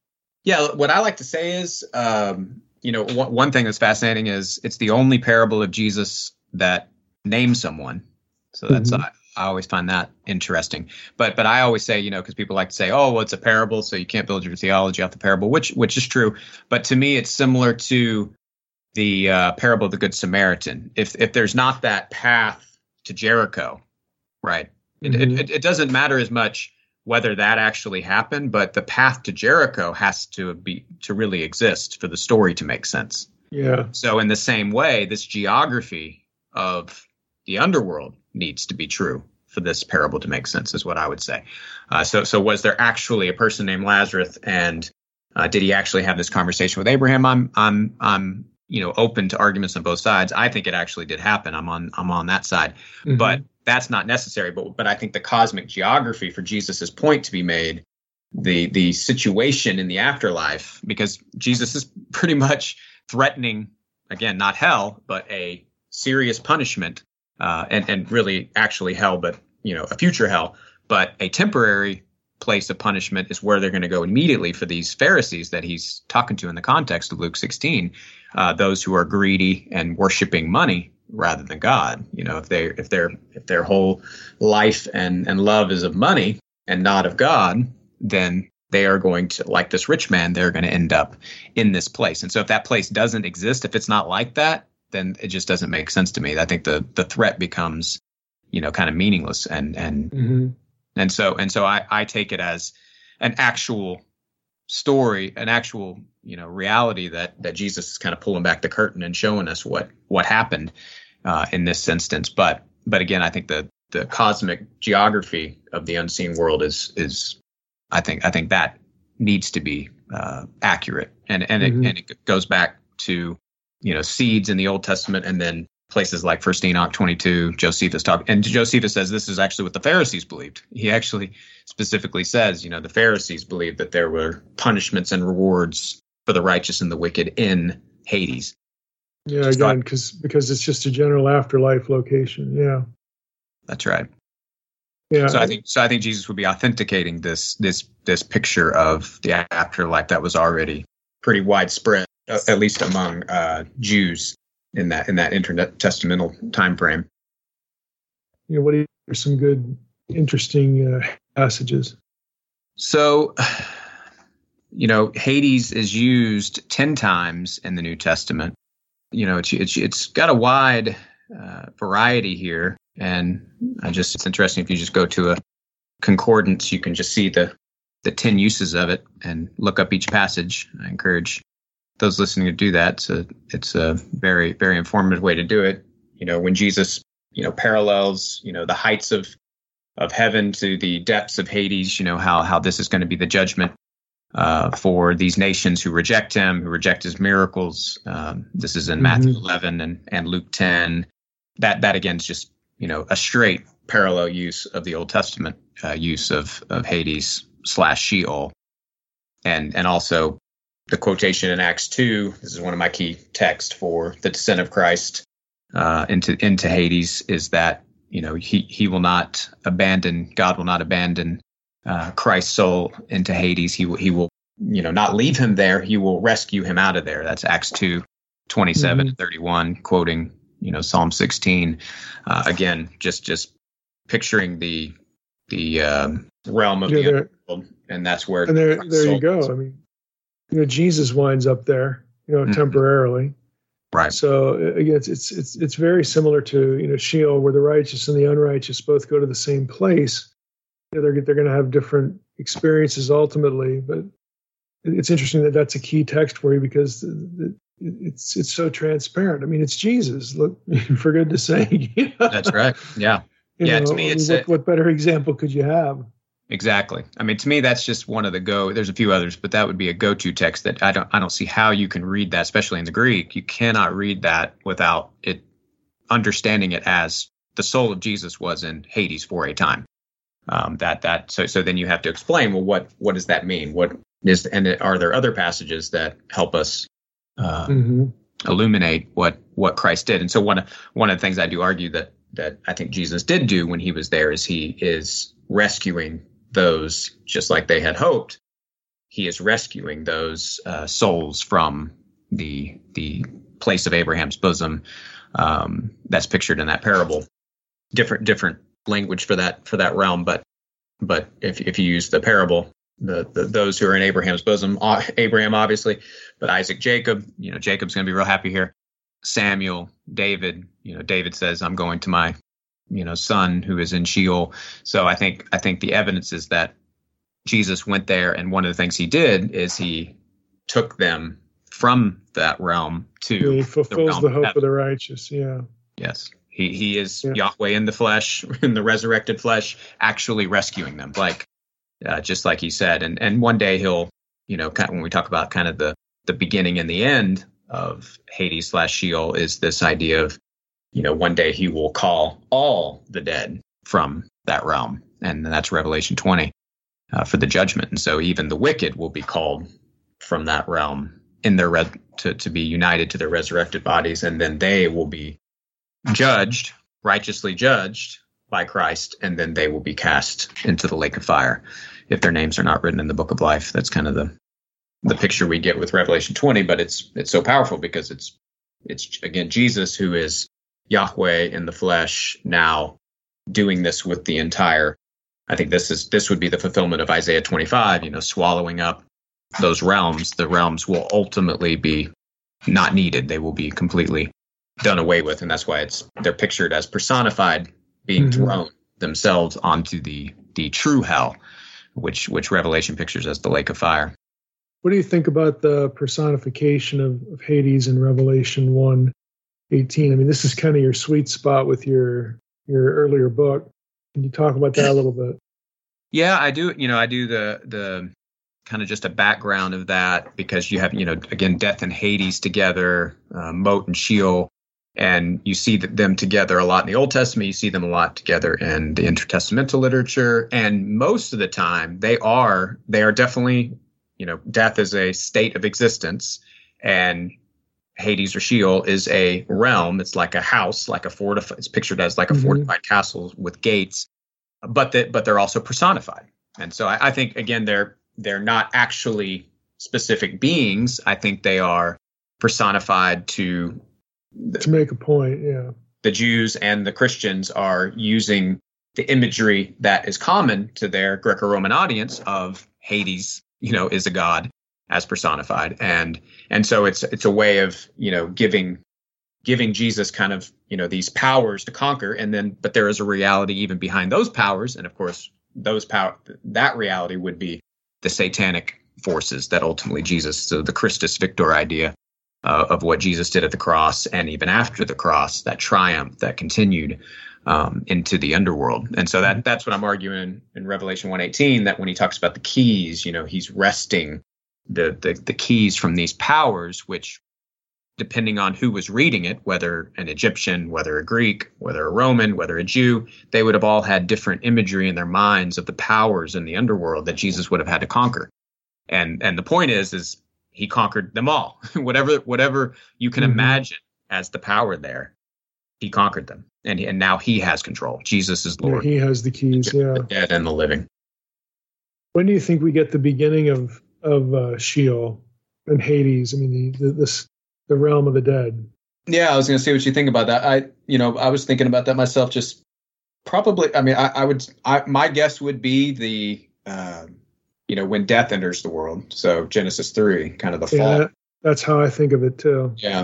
[SPEAKER 4] Yeah, what I like to say is, um, you know, one, one thing that's fascinating is it's the only parable of Jesus that names someone. So that's mm-hmm. I, I always find that interesting. But but I always say, you know, because people like to say, oh, well, it's a parable, so you can't build your theology off the parable, which which is true. But to me, it's similar to the uh, parable of the Good Samaritan. If if there's not that path to Jericho, right, mm-hmm. it, it it doesn't matter as much whether that actually happened, but the path to Jericho has to be to really exist for the story to make sense.
[SPEAKER 2] Yeah.
[SPEAKER 4] So in the same way, this geography of the underworld needs to be true for this parable to make sense, is what I would say. Uh, so, so was there actually a person named Lazarus, and uh, did he actually have this conversation with Abraham? I'm, I'm, I'm, you know, open to arguments on both sides. I think it actually did happen. I'm on, I'm on that side, mm-hmm. but that's not necessary. But, but I think the cosmic geography for Jesus's point to be made, the, the situation in the afterlife, because Jesus is pretty much threatening, again, not hell, but a serious punishment, uh, and, and really actually hell, but, you know, a future hell, but a temporary place of punishment is where they're going to go immediately for these Pharisees that he's talking to in the context of Luke sixteen, uh, those who are greedy and worshiping money rather than God. You know, if they if their if their whole life and, and love is of money and not of God, then they are going to, like this rich man, they're going to end up in this place. And so if that place doesn't exist, if it's not like that, then it just doesn't make sense to me. I think the the threat becomes, you know, kind of meaningless. And and mm-hmm. and so and so I, I take it as an actual story, an actual, you know, reality that that Jesus is kind of pulling back the curtain and showing us what what happened uh, in this instance. But but again, I think the the cosmic geography of the unseen world is is I think I think that needs to be uh, accurate, and and mm-hmm. it, and it goes back to, you know, seeds in the Old Testament, and then places like First Enoch twenty-two. Josephus talk, and Josephus says this is actually what the Pharisees believed. He actually specifically says, you know, the Pharisees believed that there were punishments and rewards for the righteous and the wicked in Hades.
[SPEAKER 2] Yeah, again, because because it's just a general afterlife location. Yeah,
[SPEAKER 4] that's right.
[SPEAKER 2] Yeah.
[SPEAKER 4] So I think so. I think Jesus would be authenticating this this this picture of the afterlife that was already pretty widespread, at least among uh, Jews in that in that intertestamental time frame.
[SPEAKER 2] You know, what are some good, interesting uh, passages?
[SPEAKER 4] So, you know, Hades is used ten times in the New Testament. You know, it's it's it's got a wide uh, variety here. And I just, it's interesting if you just go to a concordance, you can just see the, the ten uses of it and look up each passage. I encourage those listening to do that. So it's a very, very informative way to do it. You know, when Jesus, you know, parallels, you know, the heights of, of heaven to the depths of Hades, you know, how, how this is going to be the judgment uh, for these nations who reject him, who reject his miracles. Um, this is in mm-hmm. Matthew eleven and, and Luke ten. That, that again is just, you know, a straight parallel use of the Old Testament uh, use of of Hades slash Sheol, and and also the quotation in Acts two. This is one of my key texts for the descent of Christ uh, into into Hades. Is that you know he he will not abandon God will not abandon uh, Christ's soul into Hades. He will he will you know not leave him there. He will rescue him out of there. That's Acts two twenty-seven mm-hmm. and thirty-one, quoting you know Psalm sixteen. Uh, again, just just picturing the the um, realm of
[SPEAKER 2] yeah,
[SPEAKER 4] the underworld, and that's where.
[SPEAKER 2] And there, there you go. Is. I mean, you know, Jesus winds up there, you know, mm-hmm. temporarily.
[SPEAKER 4] Right.
[SPEAKER 2] So again, it's, it's it's it's very similar to you know Sheol, where the righteous and the unrighteous both go to the same place. You know, they're they're going to have different experiences ultimately, but it's interesting that that's a key text for you because it's it's so transparent. I mean, it's Jesus. Look, for good to say.
[SPEAKER 4] That's right. Yeah.
[SPEAKER 2] You
[SPEAKER 4] yeah.
[SPEAKER 2] know,
[SPEAKER 4] to me, it's
[SPEAKER 2] what,
[SPEAKER 4] a,
[SPEAKER 2] what better example could you have?
[SPEAKER 4] Exactly. I mean, to me, that's just one of the go. There's a few others, but that would be a go-to text that I don't. I don't see how you can read that, especially in the Greek. You cannot read that without it understanding it as the soul of Jesus was in Hades for a time. Um, that that so so then you have to explain. Well, what what does that mean? What is and are there other passages that help us uh, mm-hmm. illuminate what what Christ did? And so one one of the things I do argue that that I think Jesus did do when he was there is he is rescuing those, just like they had hoped. He is rescuing those uh, souls from the the place of Abraham's bosom um, that's pictured in that parable. Different different language for that for that realm, but but if if you use the parable, the, the those who are in Abraham's bosom, Abraham obviously, but Isaac, Jacob, you know, Jacob's going to be real happy here. Samuel, David, you know, David says, "I'm going to my, you know, son who is in Sheol." So I think I think the evidence is that Jesus went there, and one of the things he did is he took them from that realm to
[SPEAKER 2] yeah, he fulfills the, the hope of, of the righteous. Yeah.
[SPEAKER 4] Yes, he he is
[SPEAKER 2] yeah.
[SPEAKER 4] Yahweh in the flesh, in the resurrected flesh, actually rescuing them, like uh, just like he said. And and one day he'll, you know, kind of, when we talk about kind of the the beginning and the end of Hades slash Sheol, is this idea of, you know, one day he will call all the dead from that realm. And that's Revelation twenty uh, for the judgment. And so even the wicked will be called from that realm in their red to, to be united to their resurrected bodies. And then they will be judged, righteously judged by Christ. And then they will be cast into the lake of fire if their names are not written in the book of life. That's kind of the the picture we get with Revelation twenty. But it's it's so powerful because it's it's, again, Jesus who is Yahweh in the flesh now doing this with the entire, I think this is this would be the fulfillment of Isaiah twenty-five, you know, swallowing up those realms. The realms will ultimately be not needed. They will be completely done away with. And that's why it's they're pictured as personified, being mm-hmm. thrown themselves onto the the true hell, which which Revelation pictures as the lake of fire.
[SPEAKER 2] What do you think about the personification of, of Hades in Revelation one eighteen? I mean, this is kind of your sweet spot with your your earlier book. Can you talk about that a little bit?
[SPEAKER 4] Yeah, I do. You know, I do the the kind of just a background of that because you have, you know, again, death and Hades together, uh, Mot and Sheol, and you see them together a lot in the Old Testament. You see them a lot together in the intertestamental literature, and most of the time they are they are definitely, you know, death is a state of existence, and Hades or Sheol is a realm. It's like a house, like a fortified. It's pictured as like a mm-hmm. fortified castle with gates, but that but they're also personified. And so I, I think again they're they're not actually specific beings. I think they are personified to the,
[SPEAKER 2] to make a point. Yeah,
[SPEAKER 4] the Jews and the Christians are using the imagery that is common to their Greco-Roman audience of Hades, you know, is a god as personified. And and so it's it's a way of, you know, giving giving Jesus kind of, you know, these powers to conquer. And then but there is a reality even behind those powers. And of course, those power that reality would be the satanic forces that ultimately Jesus, so the Christus Victor idea uh, of what Jesus did at the cross, and even after the cross, that triumph that continued um, into the underworld. And so that that's what I'm arguing in Revelation one eighteen, that when he talks about the keys, you know, he's wresting the, the the keys from these powers, which depending on who was reading it, whether an Egyptian, whether a Greek, whether a Roman, whether a Jew, they would have all had different imagery in their minds of the powers in the underworld that Jesus would have had to conquer. And and the point is, is he conquered them all. whatever whatever you can mm-hmm. imagine as the power there, he conquered them. And and now he has control. Jesus is Lord.
[SPEAKER 2] Yeah, he has the keys, yeah.
[SPEAKER 4] The dead and the living.
[SPEAKER 2] When do you think we get the beginning of, of uh, Sheol and Hades? I mean, the, the, this, the realm of the dead.
[SPEAKER 4] Yeah, I was going to say what you think about that. I, you know, I was thinking about that myself. Just probably, I mean, I, I would, I, my guess would be the, uh, you know, when death enters the world. So Genesis three, kind of the fall.
[SPEAKER 2] Yeah, that's how I think of it too.
[SPEAKER 4] Yeah.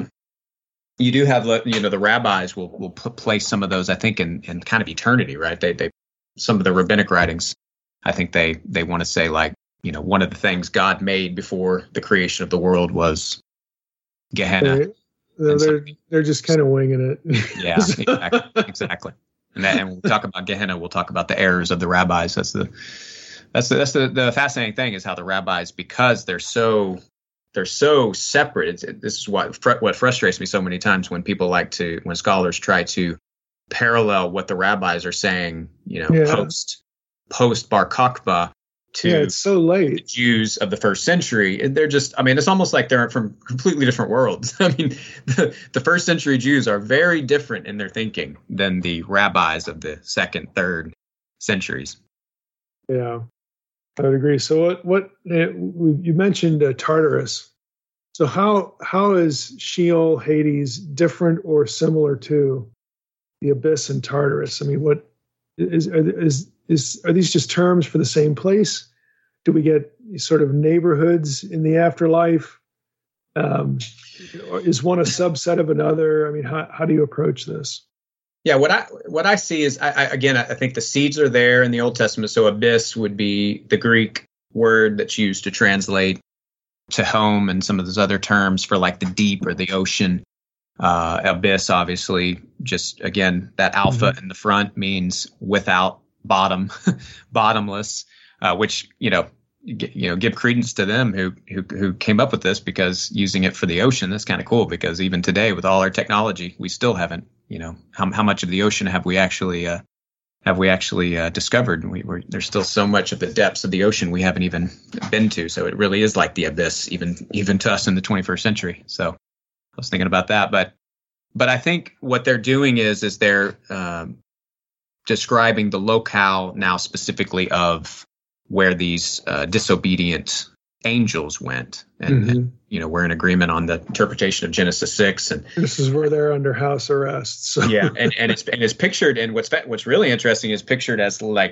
[SPEAKER 4] You do have, you know, the rabbis will will place some of those, I think, in, in kind of eternity, right? They they some of the rabbinic writings, I think they they want to say, like, you know, one of the things God made before the creation of the world was Gehenna.
[SPEAKER 2] Right. They're they're, they're just kind of winging it.
[SPEAKER 4] Yeah, exactly, exactly. And, that, and we'll talk about Gehenna. We'll talk about the errors of the rabbis. That's the that's the, that's the, the fascinating thing is how the rabbis, because they're so they're so separate. It's, it, this is what fr- what frustrates me so many times when people like to when scholars try to parallel what the rabbis are saying, you know, yeah. post post Bar Kokhba to
[SPEAKER 2] yeah, it's so late.
[SPEAKER 4] The Jews of the first century. They're just, I mean, it's almost like they're from completely different worlds. I mean, the, the first century Jews are very different in their thinking than the rabbis of the second, third centuries.
[SPEAKER 2] Yeah, I would agree. So what, what you mentioned uh, Tartarus. So how how is Sheol, Hades different or similar to the abyss and Tartarus? I mean, what is is is are these just terms for the same place? Do we get sort of neighborhoods in the afterlife? Um, or is one a subset of another? I mean, how how do you approach this?
[SPEAKER 4] Yeah, what I what I see is, I, I, again, I think the seeds are there in the Old Testament. So abyss would be the Greek word that's used to translate to home, and some of those other terms for like the deep or the ocean. Uh, abyss, obviously, just again, that alpha mm-hmm. in the front means without bottom, bottomless, uh, which, you know, g- you know, give credence to them who, who who came up with this, because using it for the ocean, that's kind of cool, because even today with all our technology, we still haven't, you know, how how much of the ocean have we actually uh, have we actually uh, discovered? We, we're, there's still so much of the depths of the ocean we haven't even been to. So it really is like the abyss, even even to us in the twenty-first century. So I was thinking about that, but but I think what they're doing is is they're um, describing the locale now specifically of where these uh, disobedient angels went, and, mm-hmm. and you know, we're in agreement on the interpretation of Genesis six, and
[SPEAKER 2] this is where they're under house arrest. So.
[SPEAKER 4] Yeah, and, and it's and it's pictured, and what's what's really interesting is pictured as like,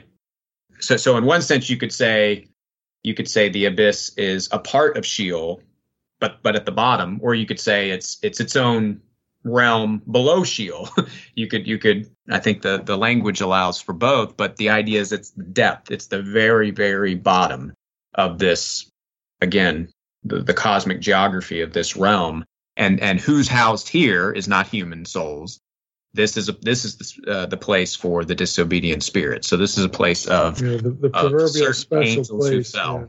[SPEAKER 4] so so in one sense you could say you could say the abyss is a part of Sheol, but but at the bottom, or you could say it's it's its own realm below Sheol. you could you could I think the the language allows for both, but the idea is it's the depth, it's the very very bottom of this, again, the, the cosmic geography of this realm, and and who's housed here is not human souls. This is a this is the, uh, the place for the disobedient spirit. So this is a place of,
[SPEAKER 2] yeah, the, the proverbial
[SPEAKER 4] of
[SPEAKER 2] special
[SPEAKER 4] angels
[SPEAKER 2] place,
[SPEAKER 4] who fell,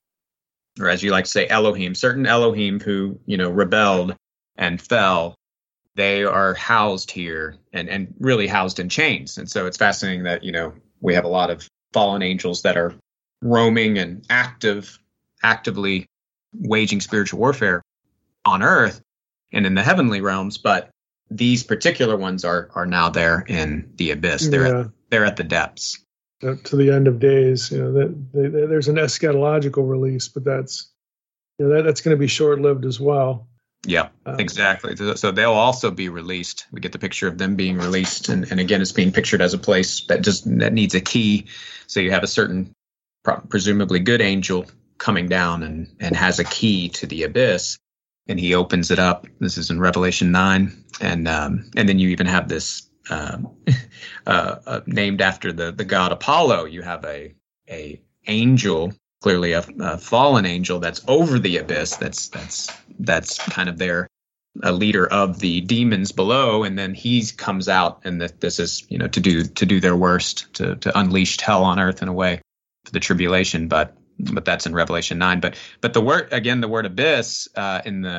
[SPEAKER 2] yeah.
[SPEAKER 4] or as you like to say, Elohim, certain Elohim who, you know, rebelled and fell. They are housed here, and and really housed in chains. And so it's fascinating that, you know, we have a lot of fallen angels that are roaming and active, actively waging spiritual warfare on earth and in the heavenly realms, but these particular ones are are now there in the abyss. They're
[SPEAKER 2] yeah.
[SPEAKER 4] at, they're at the depths.
[SPEAKER 2] To the end of days, you know, that they, they, there's an eschatological release, but that's, you know, that, that's going to be short lived as well.
[SPEAKER 4] Yeah, um, exactly. So they'll also be released. We get the picture of them being released, and, and again, it's being pictured as a place that just that needs a key. So you have a certain, presumably good angel coming down and, and has a key to the abyss, and he opens it up. This is in Revelation nine, and um, and then you even have this um, uh, uh, named after the the god Apollo. You have a a angel, clearly a, a fallen angel, that's over the abyss. That's that's that's kind of their a leader of the demons below, and then he comes out, and that this is, you know, to do to do their worst, to to unleash hell on earth in a way for the tribulation. But but that's in Revelation nine. But but the word, again, the word abyss uh, in the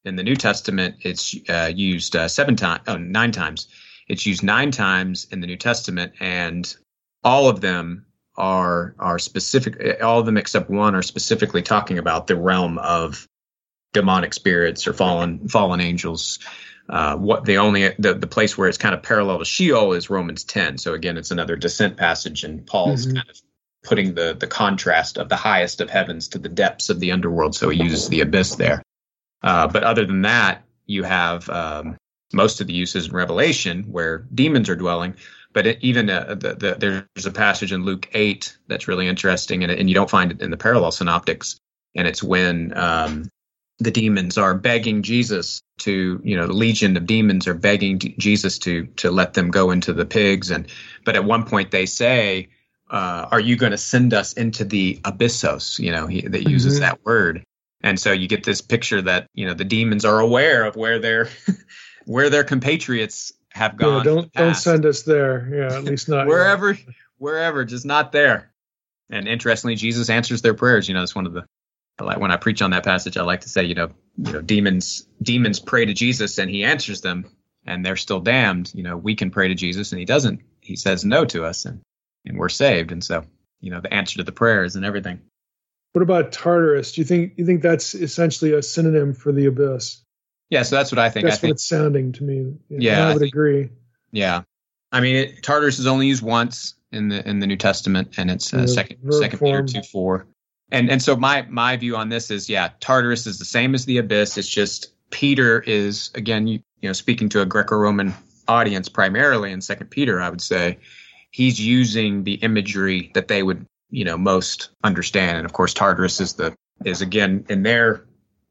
[SPEAKER 4] in the New Testament, it's uh, used uh, seven times, oh, nine times. It's used nine times in the New Testament, and all of them are are specific. All of them except one are specifically talking about the realm of demonic spirits or fallen fallen angels. Uh, what the only the, the place where it's kind of parallel to Sheol is Romans ten. So again, it's another descent passage, and Paul's mm-hmm. kind of putting the the contrast of the highest of heavens to the depths of the underworld. So he uses the abyss there. Uh, but other than that, you have um, most of the uses in Revelation where demons are dwelling. But it, even uh, the, the, there's a passage in Luke eight that's really interesting, and, and you don't find it in the parallel synoptics. And it's when um, the demons are begging Jesus to, you know, the legion of demons are begging D- Jesus to to let them go into the pigs. And but at one point they say, uh, "Are you going to send us into the abyssos?" You know, he that uses mm-hmm. that word. And so you get this picture that, you know, the demons are aware of where their where their compatriots have gone.
[SPEAKER 2] Yeah, don't don't send us there. Yeah, at least not
[SPEAKER 4] wherever, wherever, just not there. And interestingly, Jesus answers their prayers. You know, it's one of the I like when I preach on that passage. I like to say, you know, you know, demons demons pray to Jesus and he answers them, and they're still damned. You know, we can pray to Jesus and he doesn't. He says no to us, and and we're saved. And so, you know, the answer to the prayers and everything.
[SPEAKER 2] What about Tartarus? Do you think you think that's essentially a synonym for the abyss?
[SPEAKER 4] Yeah, so that's what I think.
[SPEAKER 2] That's
[SPEAKER 4] I think,
[SPEAKER 2] what it's sounding to me. Yeah,
[SPEAKER 4] yeah
[SPEAKER 2] I
[SPEAKER 4] I
[SPEAKER 2] would
[SPEAKER 4] think,
[SPEAKER 2] agree.
[SPEAKER 4] Yeah, I mean, it, Tartarus is only used once in the in the New Testament, and it's uh, second Second Peter two four. And and so my my view on this is, yeah, Tartarus is the same as the abyss. It's just Peter is, again, you, you know, speaking to a Greco-Roman audience primarily in Second Peter, I would say he's using the imagery that they would, you know, most understand. And of course, Tartarus is the is again in their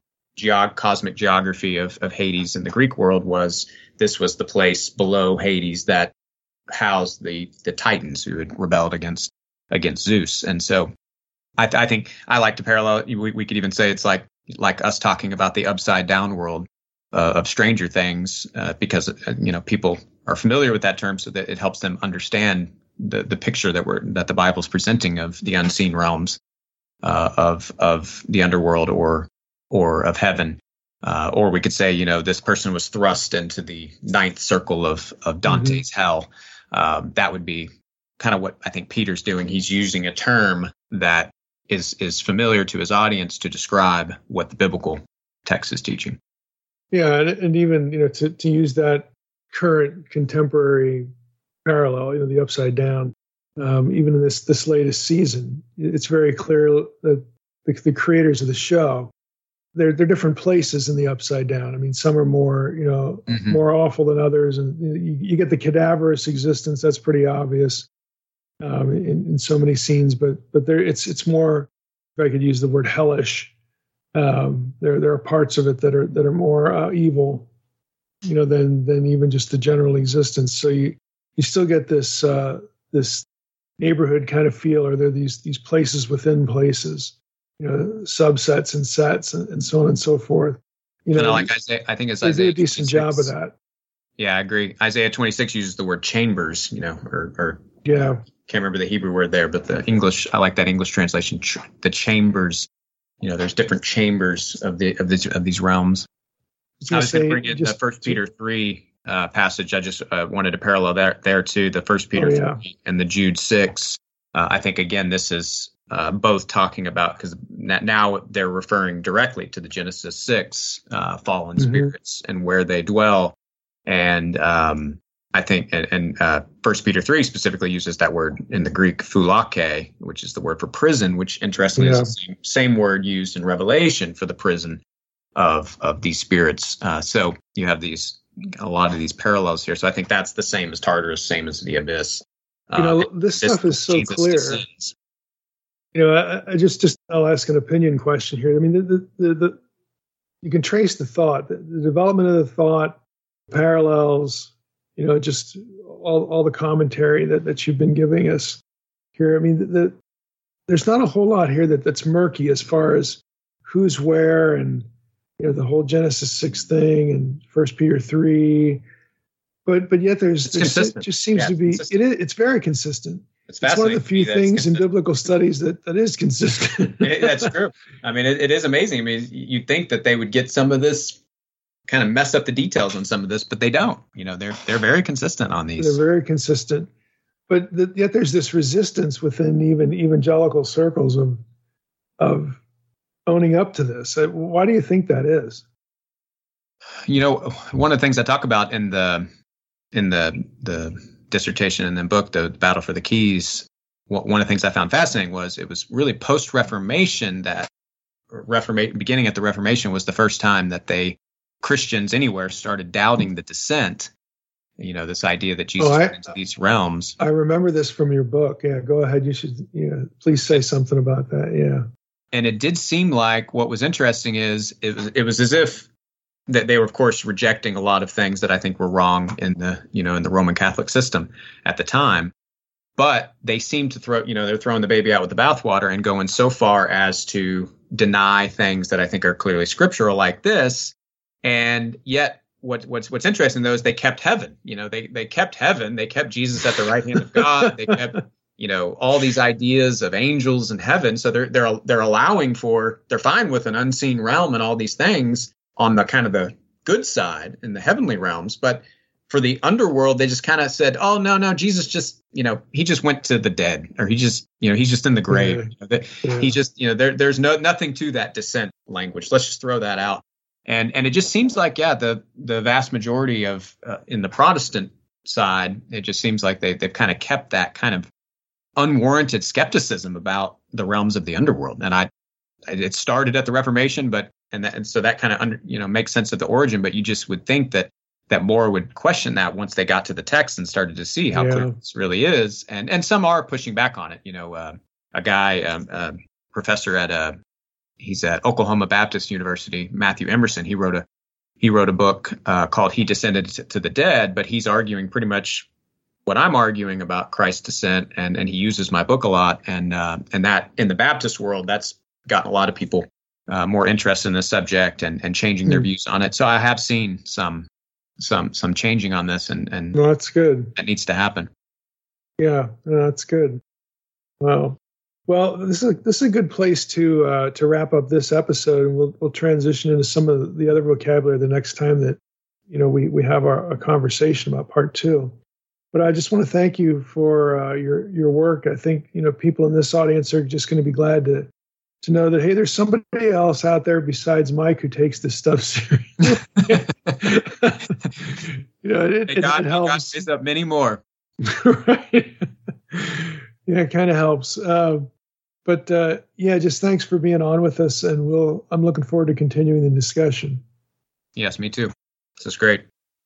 [SPEAKER 4] geog cosmic geography of, of Hades in the Greek world was this was the place below Hades that housed the the Titans who had rebelled against against Zeus. And so I, th- I think I like to parallel. We, we could even say it's like like us talking about the upside down world uh, of Stranger Things, uh, because uh, you know people are familiar with that term, so that it helps them understand the the picture that we're that the Bible's presenting of the unseen realms uh, of of the underworld or or of heaven. Uh, or we could say, you know, this person was thrust into the ninth circle of of Dante's mm-hmm. hell. Um, that would be kind of what I think Peter's doing. He's using a term that is is familiar to his audience to describe what the biblical text is teaching.
[SPEAKER 2] Yeah, and, and even, you know, to, to use that current contemporary parallel, you know, the upside down, um, even in this this latest season, it's very clear that the, the creators of the show, they're they're different places in the upside down. I mean, some are more, you know, mm-hmm. more awful than others, and you, you get the cadaverous existence. That's pretty obvious um, in, in so many scenes. But but there, it's it's more, if I could use the word hellish. Um, there there are parts of it that are that are more uh, evil, you know, than than even just the general existence. So you you still get this uh, this neighborhood kind of feel, or there are these these places within places. You know, subsets and sets and, and so on and so forth. You know,
[SPEAKER 4] and like Isaiah, I think it's
[SPEAKER 2] they
[SPEAKER 4] Isaiah.
[SPEAKER 2] They do a decent job of that.
[SPEAKER 4] Yeah, I agree. Isaiah twenty-six uses the word chambers, you know, or, or
[SPEAKER 2] yeah,
[SPEAKER 4] can't remember the Hebrew word there, but the English, I like that English translation. Ch- the chambers, you know, there's different chambers of the of these of these realms. I was going to bring in the First Peter three uh, passage. I just uh, wanted to parallel there there to the First Peter oh, yeah. three and the Jude six. Uh, I think again, this is. Uh, both talking about, because now they're referring directly to the Genesis six uh, fallen mm-hmm. spirits and where they dwell. And um, I think, and, and uh, First Peter three specifically uses that word in the Greek, phulake, which is the word for prison, which interestingly yeah. is the same, same word used in Revelation for the prison of of these spirits. Uh, so you have these a lot of these parallels here. So I think that's the same as Tartarus, same as the abyss.
[SPEAKER 2] Uh, you know, this stuff is so Jesus clear. Descends. You know, I, I just, just I'll ask an opinion question here. I mean, the, the, the, the you can trace the thought, the, the development of the thought, parallels, you know, just all all the commentary that, that you've been giving us here. I mean, the, the, there's not a whole lot here that, that's murky as far as who's where and, you know, the whole Genesis six thing and First Peter three. But but yet there's, there's it just seems yeah, to be, it is, it's very consistent.
[SPEAKER 4] It's,
[SPEAKER 2] it's one of the few things in biblical studies that, that is consistent.
[SPEAKER 4] it, that's true. I mean, it, it is amazing. I mean, you'd think that they would get some of this kind of mess up the details on some of this, but they don't. You know, they're they're very consistent on these.
[SPEAKER 2] They're very consistent, but the, yet there's this resistance within even evangelical circles of of owning up to this. Why do you think that is?
[SPEAKER 4] You know, one of the things I talk about in the in the the dissertation and then book, the Battle for the Keys, one of the things I found fascinating was it was really post-Reformation that Reformation, beginning at the Reformation, was the first time that they Christians anywhere started doubting the descent. You know, this idea that Jesus
[SPEAKER 2] oh, I,
[SPEAKER 4] went into these realms.
[SPEAKER 2] I remember this from your book. Yeah, go ahead. You should. Yeah, please say something about that. Yeah.
[SPEAKER 4] And it did seem like what was interesting is it was it was as if that they were, of course, rejecting a lot of things that I think were wrong in the, you know, in the Roman Catholic system at the time. But they seem to throw, you know, they're throwing the baby out with the bathwater and going so far as to deny things that I think are clearly scriptural like this. And yet what, what's what's interesting, though, is they kept heaven. You know, they they kept heaven. They kept Jesus at the right hand of God. They kept, you know, all these ideas of angels and heaven. So they're they're they're allowing for, they're fine with an unseen realm and all these things on the kind of the good side in the heavenly realms. But for the underworld, they just kind of said, oh, no, no, Jesus just, you know, he just went to the dead, or he just, you know, he's just in the grave. Yeah. You know, the, yeah. He just, you know, there, there's no nothing to that descent language. Let's just throw that out. And and it just seems like, yeah, the the vast majority of uh, in the Protestant side, it just seems like they, they've kind of kept that kind of unwarranted skepticism about the realms of the underworld. And I, it started at the Reformation, but and, that, and so that kind of under, you know makes sense of the origin. But you just would think that that more would question that once they got to the text and started to see how yeah. clear this really is. And and some are pushing back on it. You know, uh, a guy, um, a professor at a he's at Oklahoma Baptist University, Matthew Emerson. He wrote a he wrote a book uh, called "He Descended to the Dead," but he's arguing pretty much what I'm arguing about Christ's descent, and and he uses my book a lot. And uh, and that in the Baptist world, that's gotten a lot of people uh, more interested in the subject and and changing their mm. views on it. So I have seen some some some changing on this, and and
[SPEAKER 2] no, that's good.
[SPEAKER 4] That needs to happen.
[SPEAKER 2] Yeah, no, that's good. Wow. Well, this is a, this is a good place to uh, to wrap up this episode, and we'll we'll transition into some of the other vocabulary the next time that you know we we have our a conversation about part two. But I just want to thank you for uh, your your work. I think you know people in this audience are just going to be glad to to know that hey, there's somebody else out there besides Mike who takes this stuff serious. you know, it,
[SPEAKER 4] hey,
[SPEAKER 2] it,
[SPEAKER 4] God,
[SPEAKER 2] it helps.
[SPEAKER 4] God raise up many more.
[SPEAKER 2] Right. Yeah, it kind of helps. Uh, but uh, yeah, just thanks for being on with us, and we'll. I'm looking forward to continuing the discussion.
[SPEAKER 4] Yes, me too. This is great.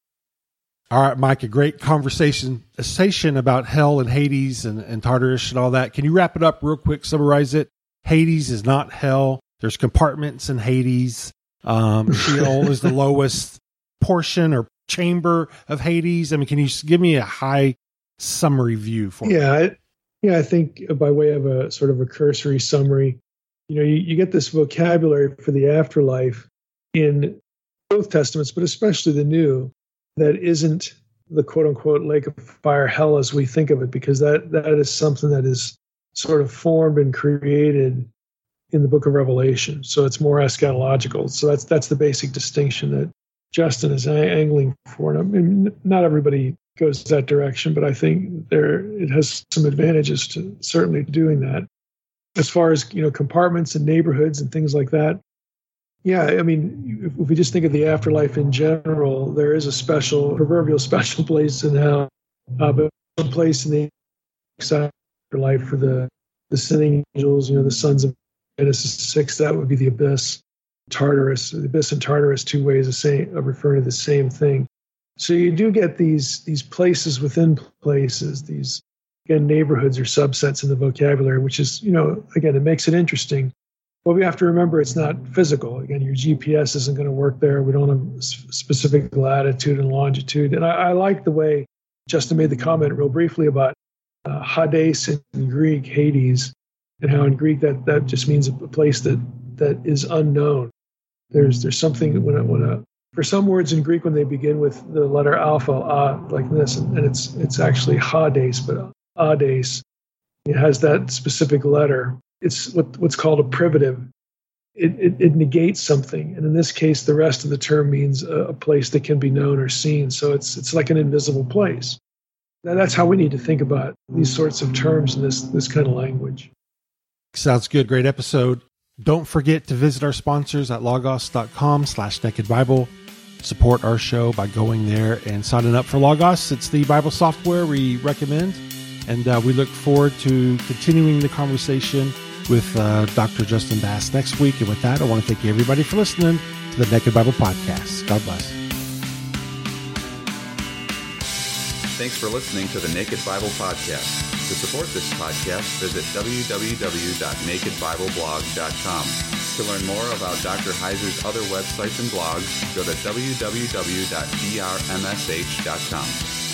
[SPEAKER 1] All right, Mike, a great conversation a station about hell and Hades and, and Tartarus and all that. Can you wrap it up real quick, summarize it? Hades is not hell. There's compartments in Hades. Um, Sheol is the lowest portion or chamber of Hades. I mean, can you give me a high summary view for
[SPEAKER 2] yeah, me? I, yeah, I think by way of a sort of a cursory summary, you know, you, you get this vocabulary for the afterlife in both Testaments, but especially the New, that isn't the quote unquote lake of fire hell as we think of it, because that, that is something that is sort of formed and created in the book of Revelation. So it's more eschatological. So that's, that's the basic distinction that Justin is angling for. And I mean, not everybody goes that direction, but I think there, it has some advantages to certainly doing that. As far as, you know, compartments and neighborhoods and things like that. Yeah, I mean, if, if we just think of the afterlife in general, there is a special, proverbial special place in hell, uh, but some place in the afterlife for the, the sinning angels, you know, the sons of Genesis six, that would be the abyss, Tartarus. The abyss and Tartarus, two ways of saying, of referring to the same thing. So you do get these these places within places, these, again, neighborhoods or subsets in the vocabulary, which is, you know, again, it makes it interesting. But we have to remember it's not physical. Again, your G P S isn't going to work there. We don't have specific latitude and longitude. And I, I like the way Justin made the comment real briefly about uh, Hades in Greek, Hades, and how in Greek that, that just means a place that that is unknown. There's there's something when a, when a for some words in Greek when they begin with the letter alpha, ah, like this, and, and it's it's actually Hades, but Hades, it has that specific letter. It's what, what's called a privative. it, it, it negates something. And in this case, the rest of the term means a, a place that can be known or seen. So it's it's like an invisible place. Now, that's how we need to think about these sorts of terms in this, this kind of language.
[SPEAKER 1] Sounds good. Great episode. Don't forget to visit our sponsors at logos.com slash naked Bible. Support our show by going there and signing up for Logos. It's the Bible software we recommend. And uh, we look forward to continuing the conversation with uh, Doctor Justin Bass next week. And with that, I want to thank you everybody for listening to the Naked Bible Podcast. God bless.
[SPEAKER 5] Thanks for listening to the Naked Bible Podcast. To support this podcast, visit w w w dot naked bible blog dot com. To learn more about Doctor Heiser's other websites and blogs, go to w w w dot d r m s h dot com.